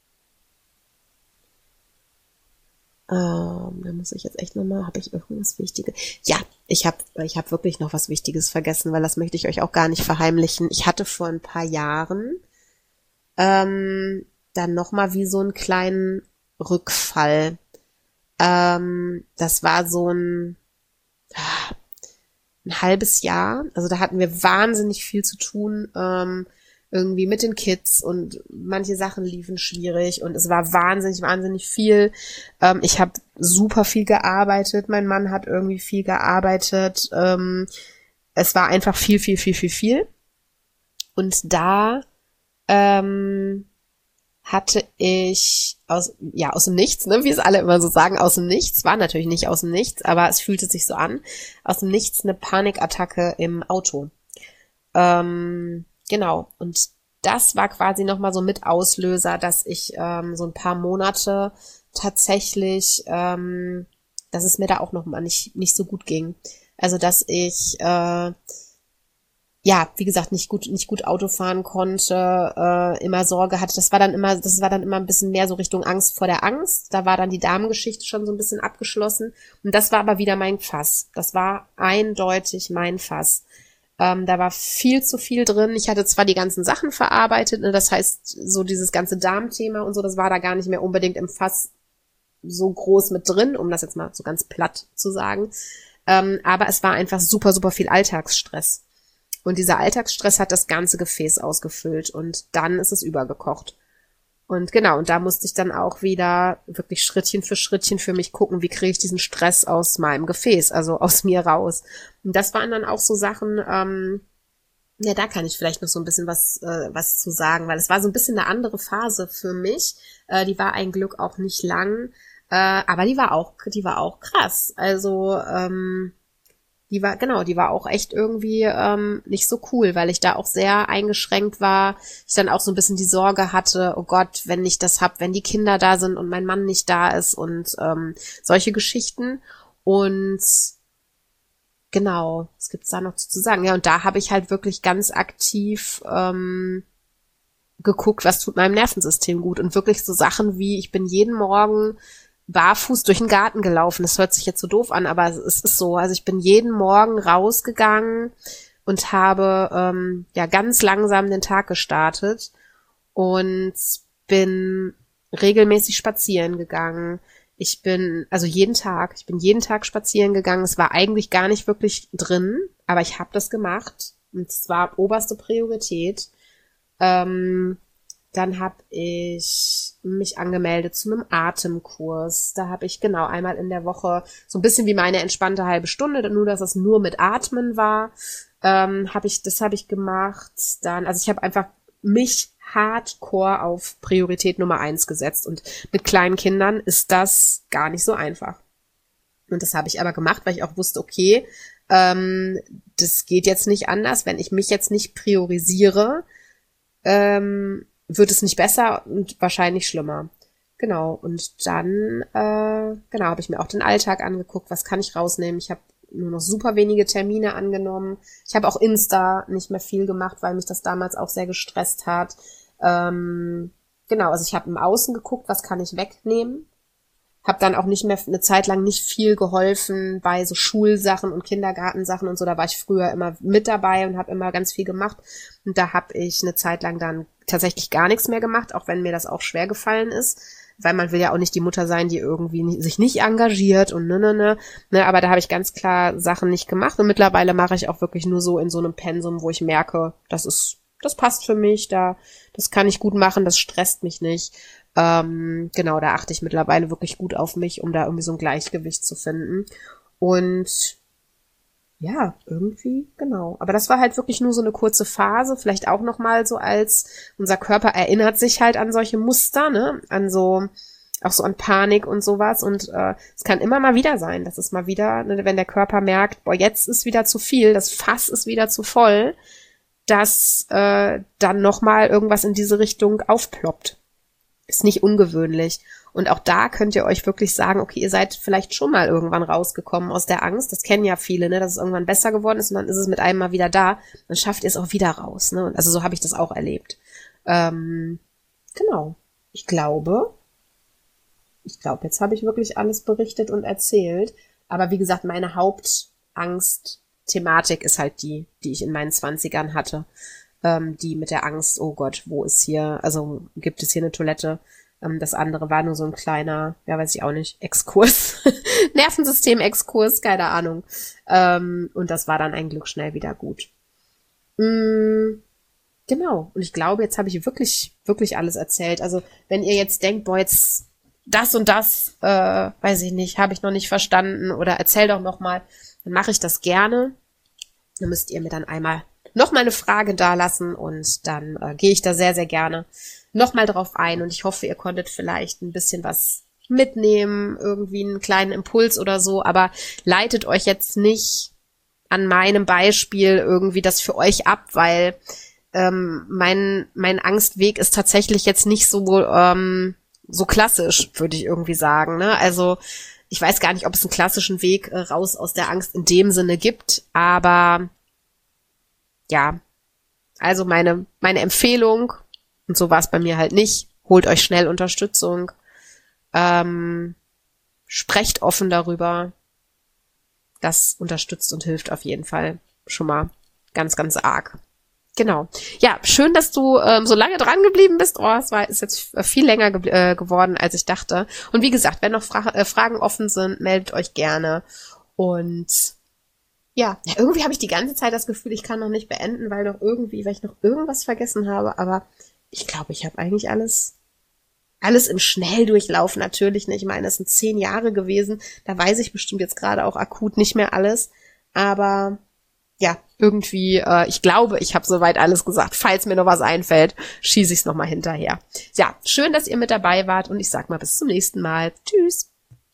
S1: ähm, da muss ich jetzt echt nochmal, habe ich irgendwas Wichtiges? Ja, ich habe ich hab wirklich noch was Wichtiges vergessen, weil das möchte ich euch auch gar nicht verheimlichen. Ich hatte vor ein paar Jahren ähm, dann nochmal wie so einen kleinen Rückfall. Ähm, das war so ein, ein halbes Jahr. Also da hatten wir wahnsinnig viel zu tun, ähm, irgendwie mit den Kids und manche Sachen liefen schwierig und es war wahnsinnig, wahnsinnig viel. Ähm, ich habe super viel gearbeitet. Mein Mann hat irgendwie viel gearbeitet. Ähm, es war einfach viel, viel, viel, viel, viel. Und da ähm, hatte ich aus, ja, aus dem Nichts, ne, wie es alle immer so sagen, aus dem Nichts, war natürlich nicht aus dem Nichts, aber es fühlte sich so an, aus dem Nichts eine Panikattacke im Auto. Ähm, genau, und das war quasi nochmal so mit Auslöser, dass ich ähm, so ein paar Monate tatsächlich, ähm, dass es mir da auch nochmal nicht, nicht so gut ging. Also, dass ich, äh, ja, wie gesagt, nicht gut, nicht gut Auto fahren konnte, äh, immer Sorge hatte. Das war dann immer, das war dann immer ein bisschen mehr so Richtung Angst vor der Angst. Da war dann die Damengeschichte schon so ein bisschen abgeschlossen. Und das war aber wieder mein Fass. Das war eindeutig mein Fass. Ähm, da war viel zu viel drin. Ich hatte zwar die ganzen Sachen verarbeitet, ne, das heißt, so dieses ganze Darmthema und so, das war da gar nicht mehr unbedingt im Fass so groß mit drin, um das jetzt mal so ganz platt zu sagen. Ähm, aber es war einfach super, super viel Alltagsstress. Und dieser Alltagsstress hat das ganze Gefäß ausgefüllt und dann ist es übergekocht. Und genau, und da musste ich dann auch wieder wirklich Schrittchen für Schrittchen für mich gucken, wie kriege ich diesen Stress aus meinem Gefäß, also aus mir raus. Und das waren dann auch so Sachen, ähm, ja, da kann ich vielleicht noch so ein bisschen was äh, was zu sagen, weil es war so ein bisschen eine andere Phase für mich. Äh, die war ein Glück auch nicht lang, äh, aber die war auch, die war auch krass. Also, ähm, Die war, genau, die war auch echt irgendwie ähm, nicht so cool, weil ich da auch sehr eingeschränkt war. Ich dann auch so ein bisschen die Sorge hatte, oh Gott, wenn ich das hab, wenn die Kinder da sind und mein Mann nicht da ist und ähm, solche Geschichten. Und genau, was gibt's da noch zu sagen? Ja, und da habe ich halt wirklich ganz aktiv ähm, geguckt, was tut meinem Nervensystem gut. Und wirklich so Sachen wie, ich bin jeden Morgen barfuß durch den Garten gelaufen. Das hört sich jetzt so doof an, aber es ist so. Also ich bin jeden Morgen rausgegangen und habe ähm, ja ganz langsam den Tag gestartet und bin regelmäßig spazieren gegangen. Ich bin, also jeden Tag, ich bin jeden Tag spazieren gegangen. Es war eigentlich gar nicht wirklich drin, aber ich habe das gemacht und es war oberste Priorität. Ähm, Dann habe ich mich angemeldet zu einem Atemkurs. Da habe ich genau einmal in der Woche so ein bisschen wie meine entspannte halbe Stunde, nur dass es nur mit Atmen war, ähm, habe ich, das habe ich gemacht. Dann, also ich habe einfach mich hardcore auf Priorität Nummer eins gesetzt und mit kleinen Kindern ist das gar nicht so einfach. Und das habe ich aber gemacht, weil ich auch wusste, okay, ähm, das geht jetzt nicht anders, wenn ich mich jetzt nicht priorisiere, ähm, wird es nicht besser und wahrscheinlich schlimmer. Genau, und dann äh, genau habe ich mir auch den Alltag angeguckt, was kann ich rausnehmen. Ich habe nur noch super wenige Termine angenommen. Ich habe auch Insta nicht mehr viel gemacht, weil mich das damals auch sehr gestresst hat. Ähm, genau, also ich habe im Außen geguckt, was kann ich wegnehmen. Habe dann auch nicht mehr eine Zeit lang nicht viel geholfen bei so Schulsachen und Kindergartensachen und so. Da war ich früher immer mit dabei und habe immer ganz viel gemacht. Und da habe ich eine Zeit lang dann tatsächlich gar nichts mehr gemacht, auch wenn mir das auch schwer gefallen ist. Weil man will ja auch nicht die Mutter sein, die irgendwie nicht, sich nicht engagiert und ne, ne, ne. ne aber da habe ich ganz klar Sachen nicht gemacht. Und mittlerweile mache ich auch wirklich nur so in so einem Pensum, wo ich merke, das ist, das passt für mich, da, das kann ich gut machen, das stresst mich nicht. Ähm, genau, da achte ich mittlerweile wirklich gut auf mich, um da irgendwie so ein Gleichgewicht zu finden. Und ja, irgendwie, genau. Aber das war halt wirklich nur so eine kurze Phase, vielleicht auch nochmal so als, unser Körper erinnert sich halt an solche Muster, ne, an so, auch so an Panik und sowas. Und äh, es kann immer mal wieder sein, dass es mal wieder, ne, wenn der Körper merkt, boah, jetzt ist wieder zu viel, das Fass ist wieder zu voll, dass äh, dann nochmal irgendwas in diese Richtung aufploppt. Ist nicht ungewöhnlich. Und auch da könnt ihr euch wirklich sagen, okay, ihr seid vielleicht schon mal irgendwann rausgekommen aus der Angst. Das kennen ja viele, ne, dass es irgendwann besser geworden ist und dann ist es mit einem mal wieder da. Dann schafft ihr es auch wieder raus, ne. Also so habe ich das auch erlebt. Ähm, genau. Ich glaube, ich glaube, jetzt habe ich wirklich alles berichtet und erzählt. Aber wie gesagt, meine Hauptangst-Thematik ist halt die, die ich in meinen Zwanzigern hatte. Ähm, die mit der Angst, oh Gott, wo ist hier, also gibt es hier eine Toilette? Ähm, das andere war nur so ein kleiner, ja, weiß ich auch nicht, Exkurs, Nervensystem-Exkurs, keine Ahnung. Ähm, und das war dann ein Glück schnell wieder gut. Mm, genau, und ich glaube, jetzt habe ich wirklich, wirklich alles erzählt. Also wenn ihr jetzt denkt, boah, jetzt das und das, äh, weiß ich nicht, habe ich noch nicht verstanden oder erzähl doch noch mal, dann mache ich das gerne. Dann müsst ihr mir dann einmal noch mal eine Frage dalassen und dann äh, gehe ich da sehr, sehr gerne noch mal drauf ein und ich hoffe, ihr konntet vielleicht ein bisschen was mitnehmen, irgendwie einen kleinen Impuls oder so, aber leitet euch jetzt nicht an meinem Beispiel irgendwie das für euch ab, weil ähm, mein mein Angstweg ist tatsächlich jetzt nicht so ähm, so klassisch, würde ich irgendwie sagen, ne? Also ich weiß gar nicht, ob es einen klassischen Weg äh, raus aus der Angst in dem Sinne gibt, aber ja, also meine meine Empfehlung, und so war es bei mir halt nicht, holt euch schnell Unterstützung, ähm, sprecht offen darüber, das unterstützt und hilft auf jeden Fall schon mal ganz, ganz arg. Genau. Ja, schön, dass du ähm, so lange dran geblieben bist. Oh, es war ist jetzt viel länger ge- äh, geworden, als ich dachte. Und wie gesagt, wenn noch Fra- äh, Fragen offen sind, meldet euch gerne. Und ja, ja, irgendwie habe ich die ganze Zeit das Gefühl, ich kann noch nicht beenden, weil noch irgendwie, weil ich noch irgendwas vergessen habe. Aber ich glaube, ich habe eigentlich alles, alles im Schnelldurchlauf natürlich nicht. Ich meine, es sind zehn Jahre gewesen. Da weiß ich bestimmt jetzt gerade auch akut nicht mehr alles. Aber ja, irgendwie, äh, ich glaube, ich habe soweit alles gesagt. Falls mir noch was einfällt, schieße ich es nochmal hinterher. Ja, schön, dass ihr mit dabei wart und ich sag mal bis zum nächsten Mal. Tschüss.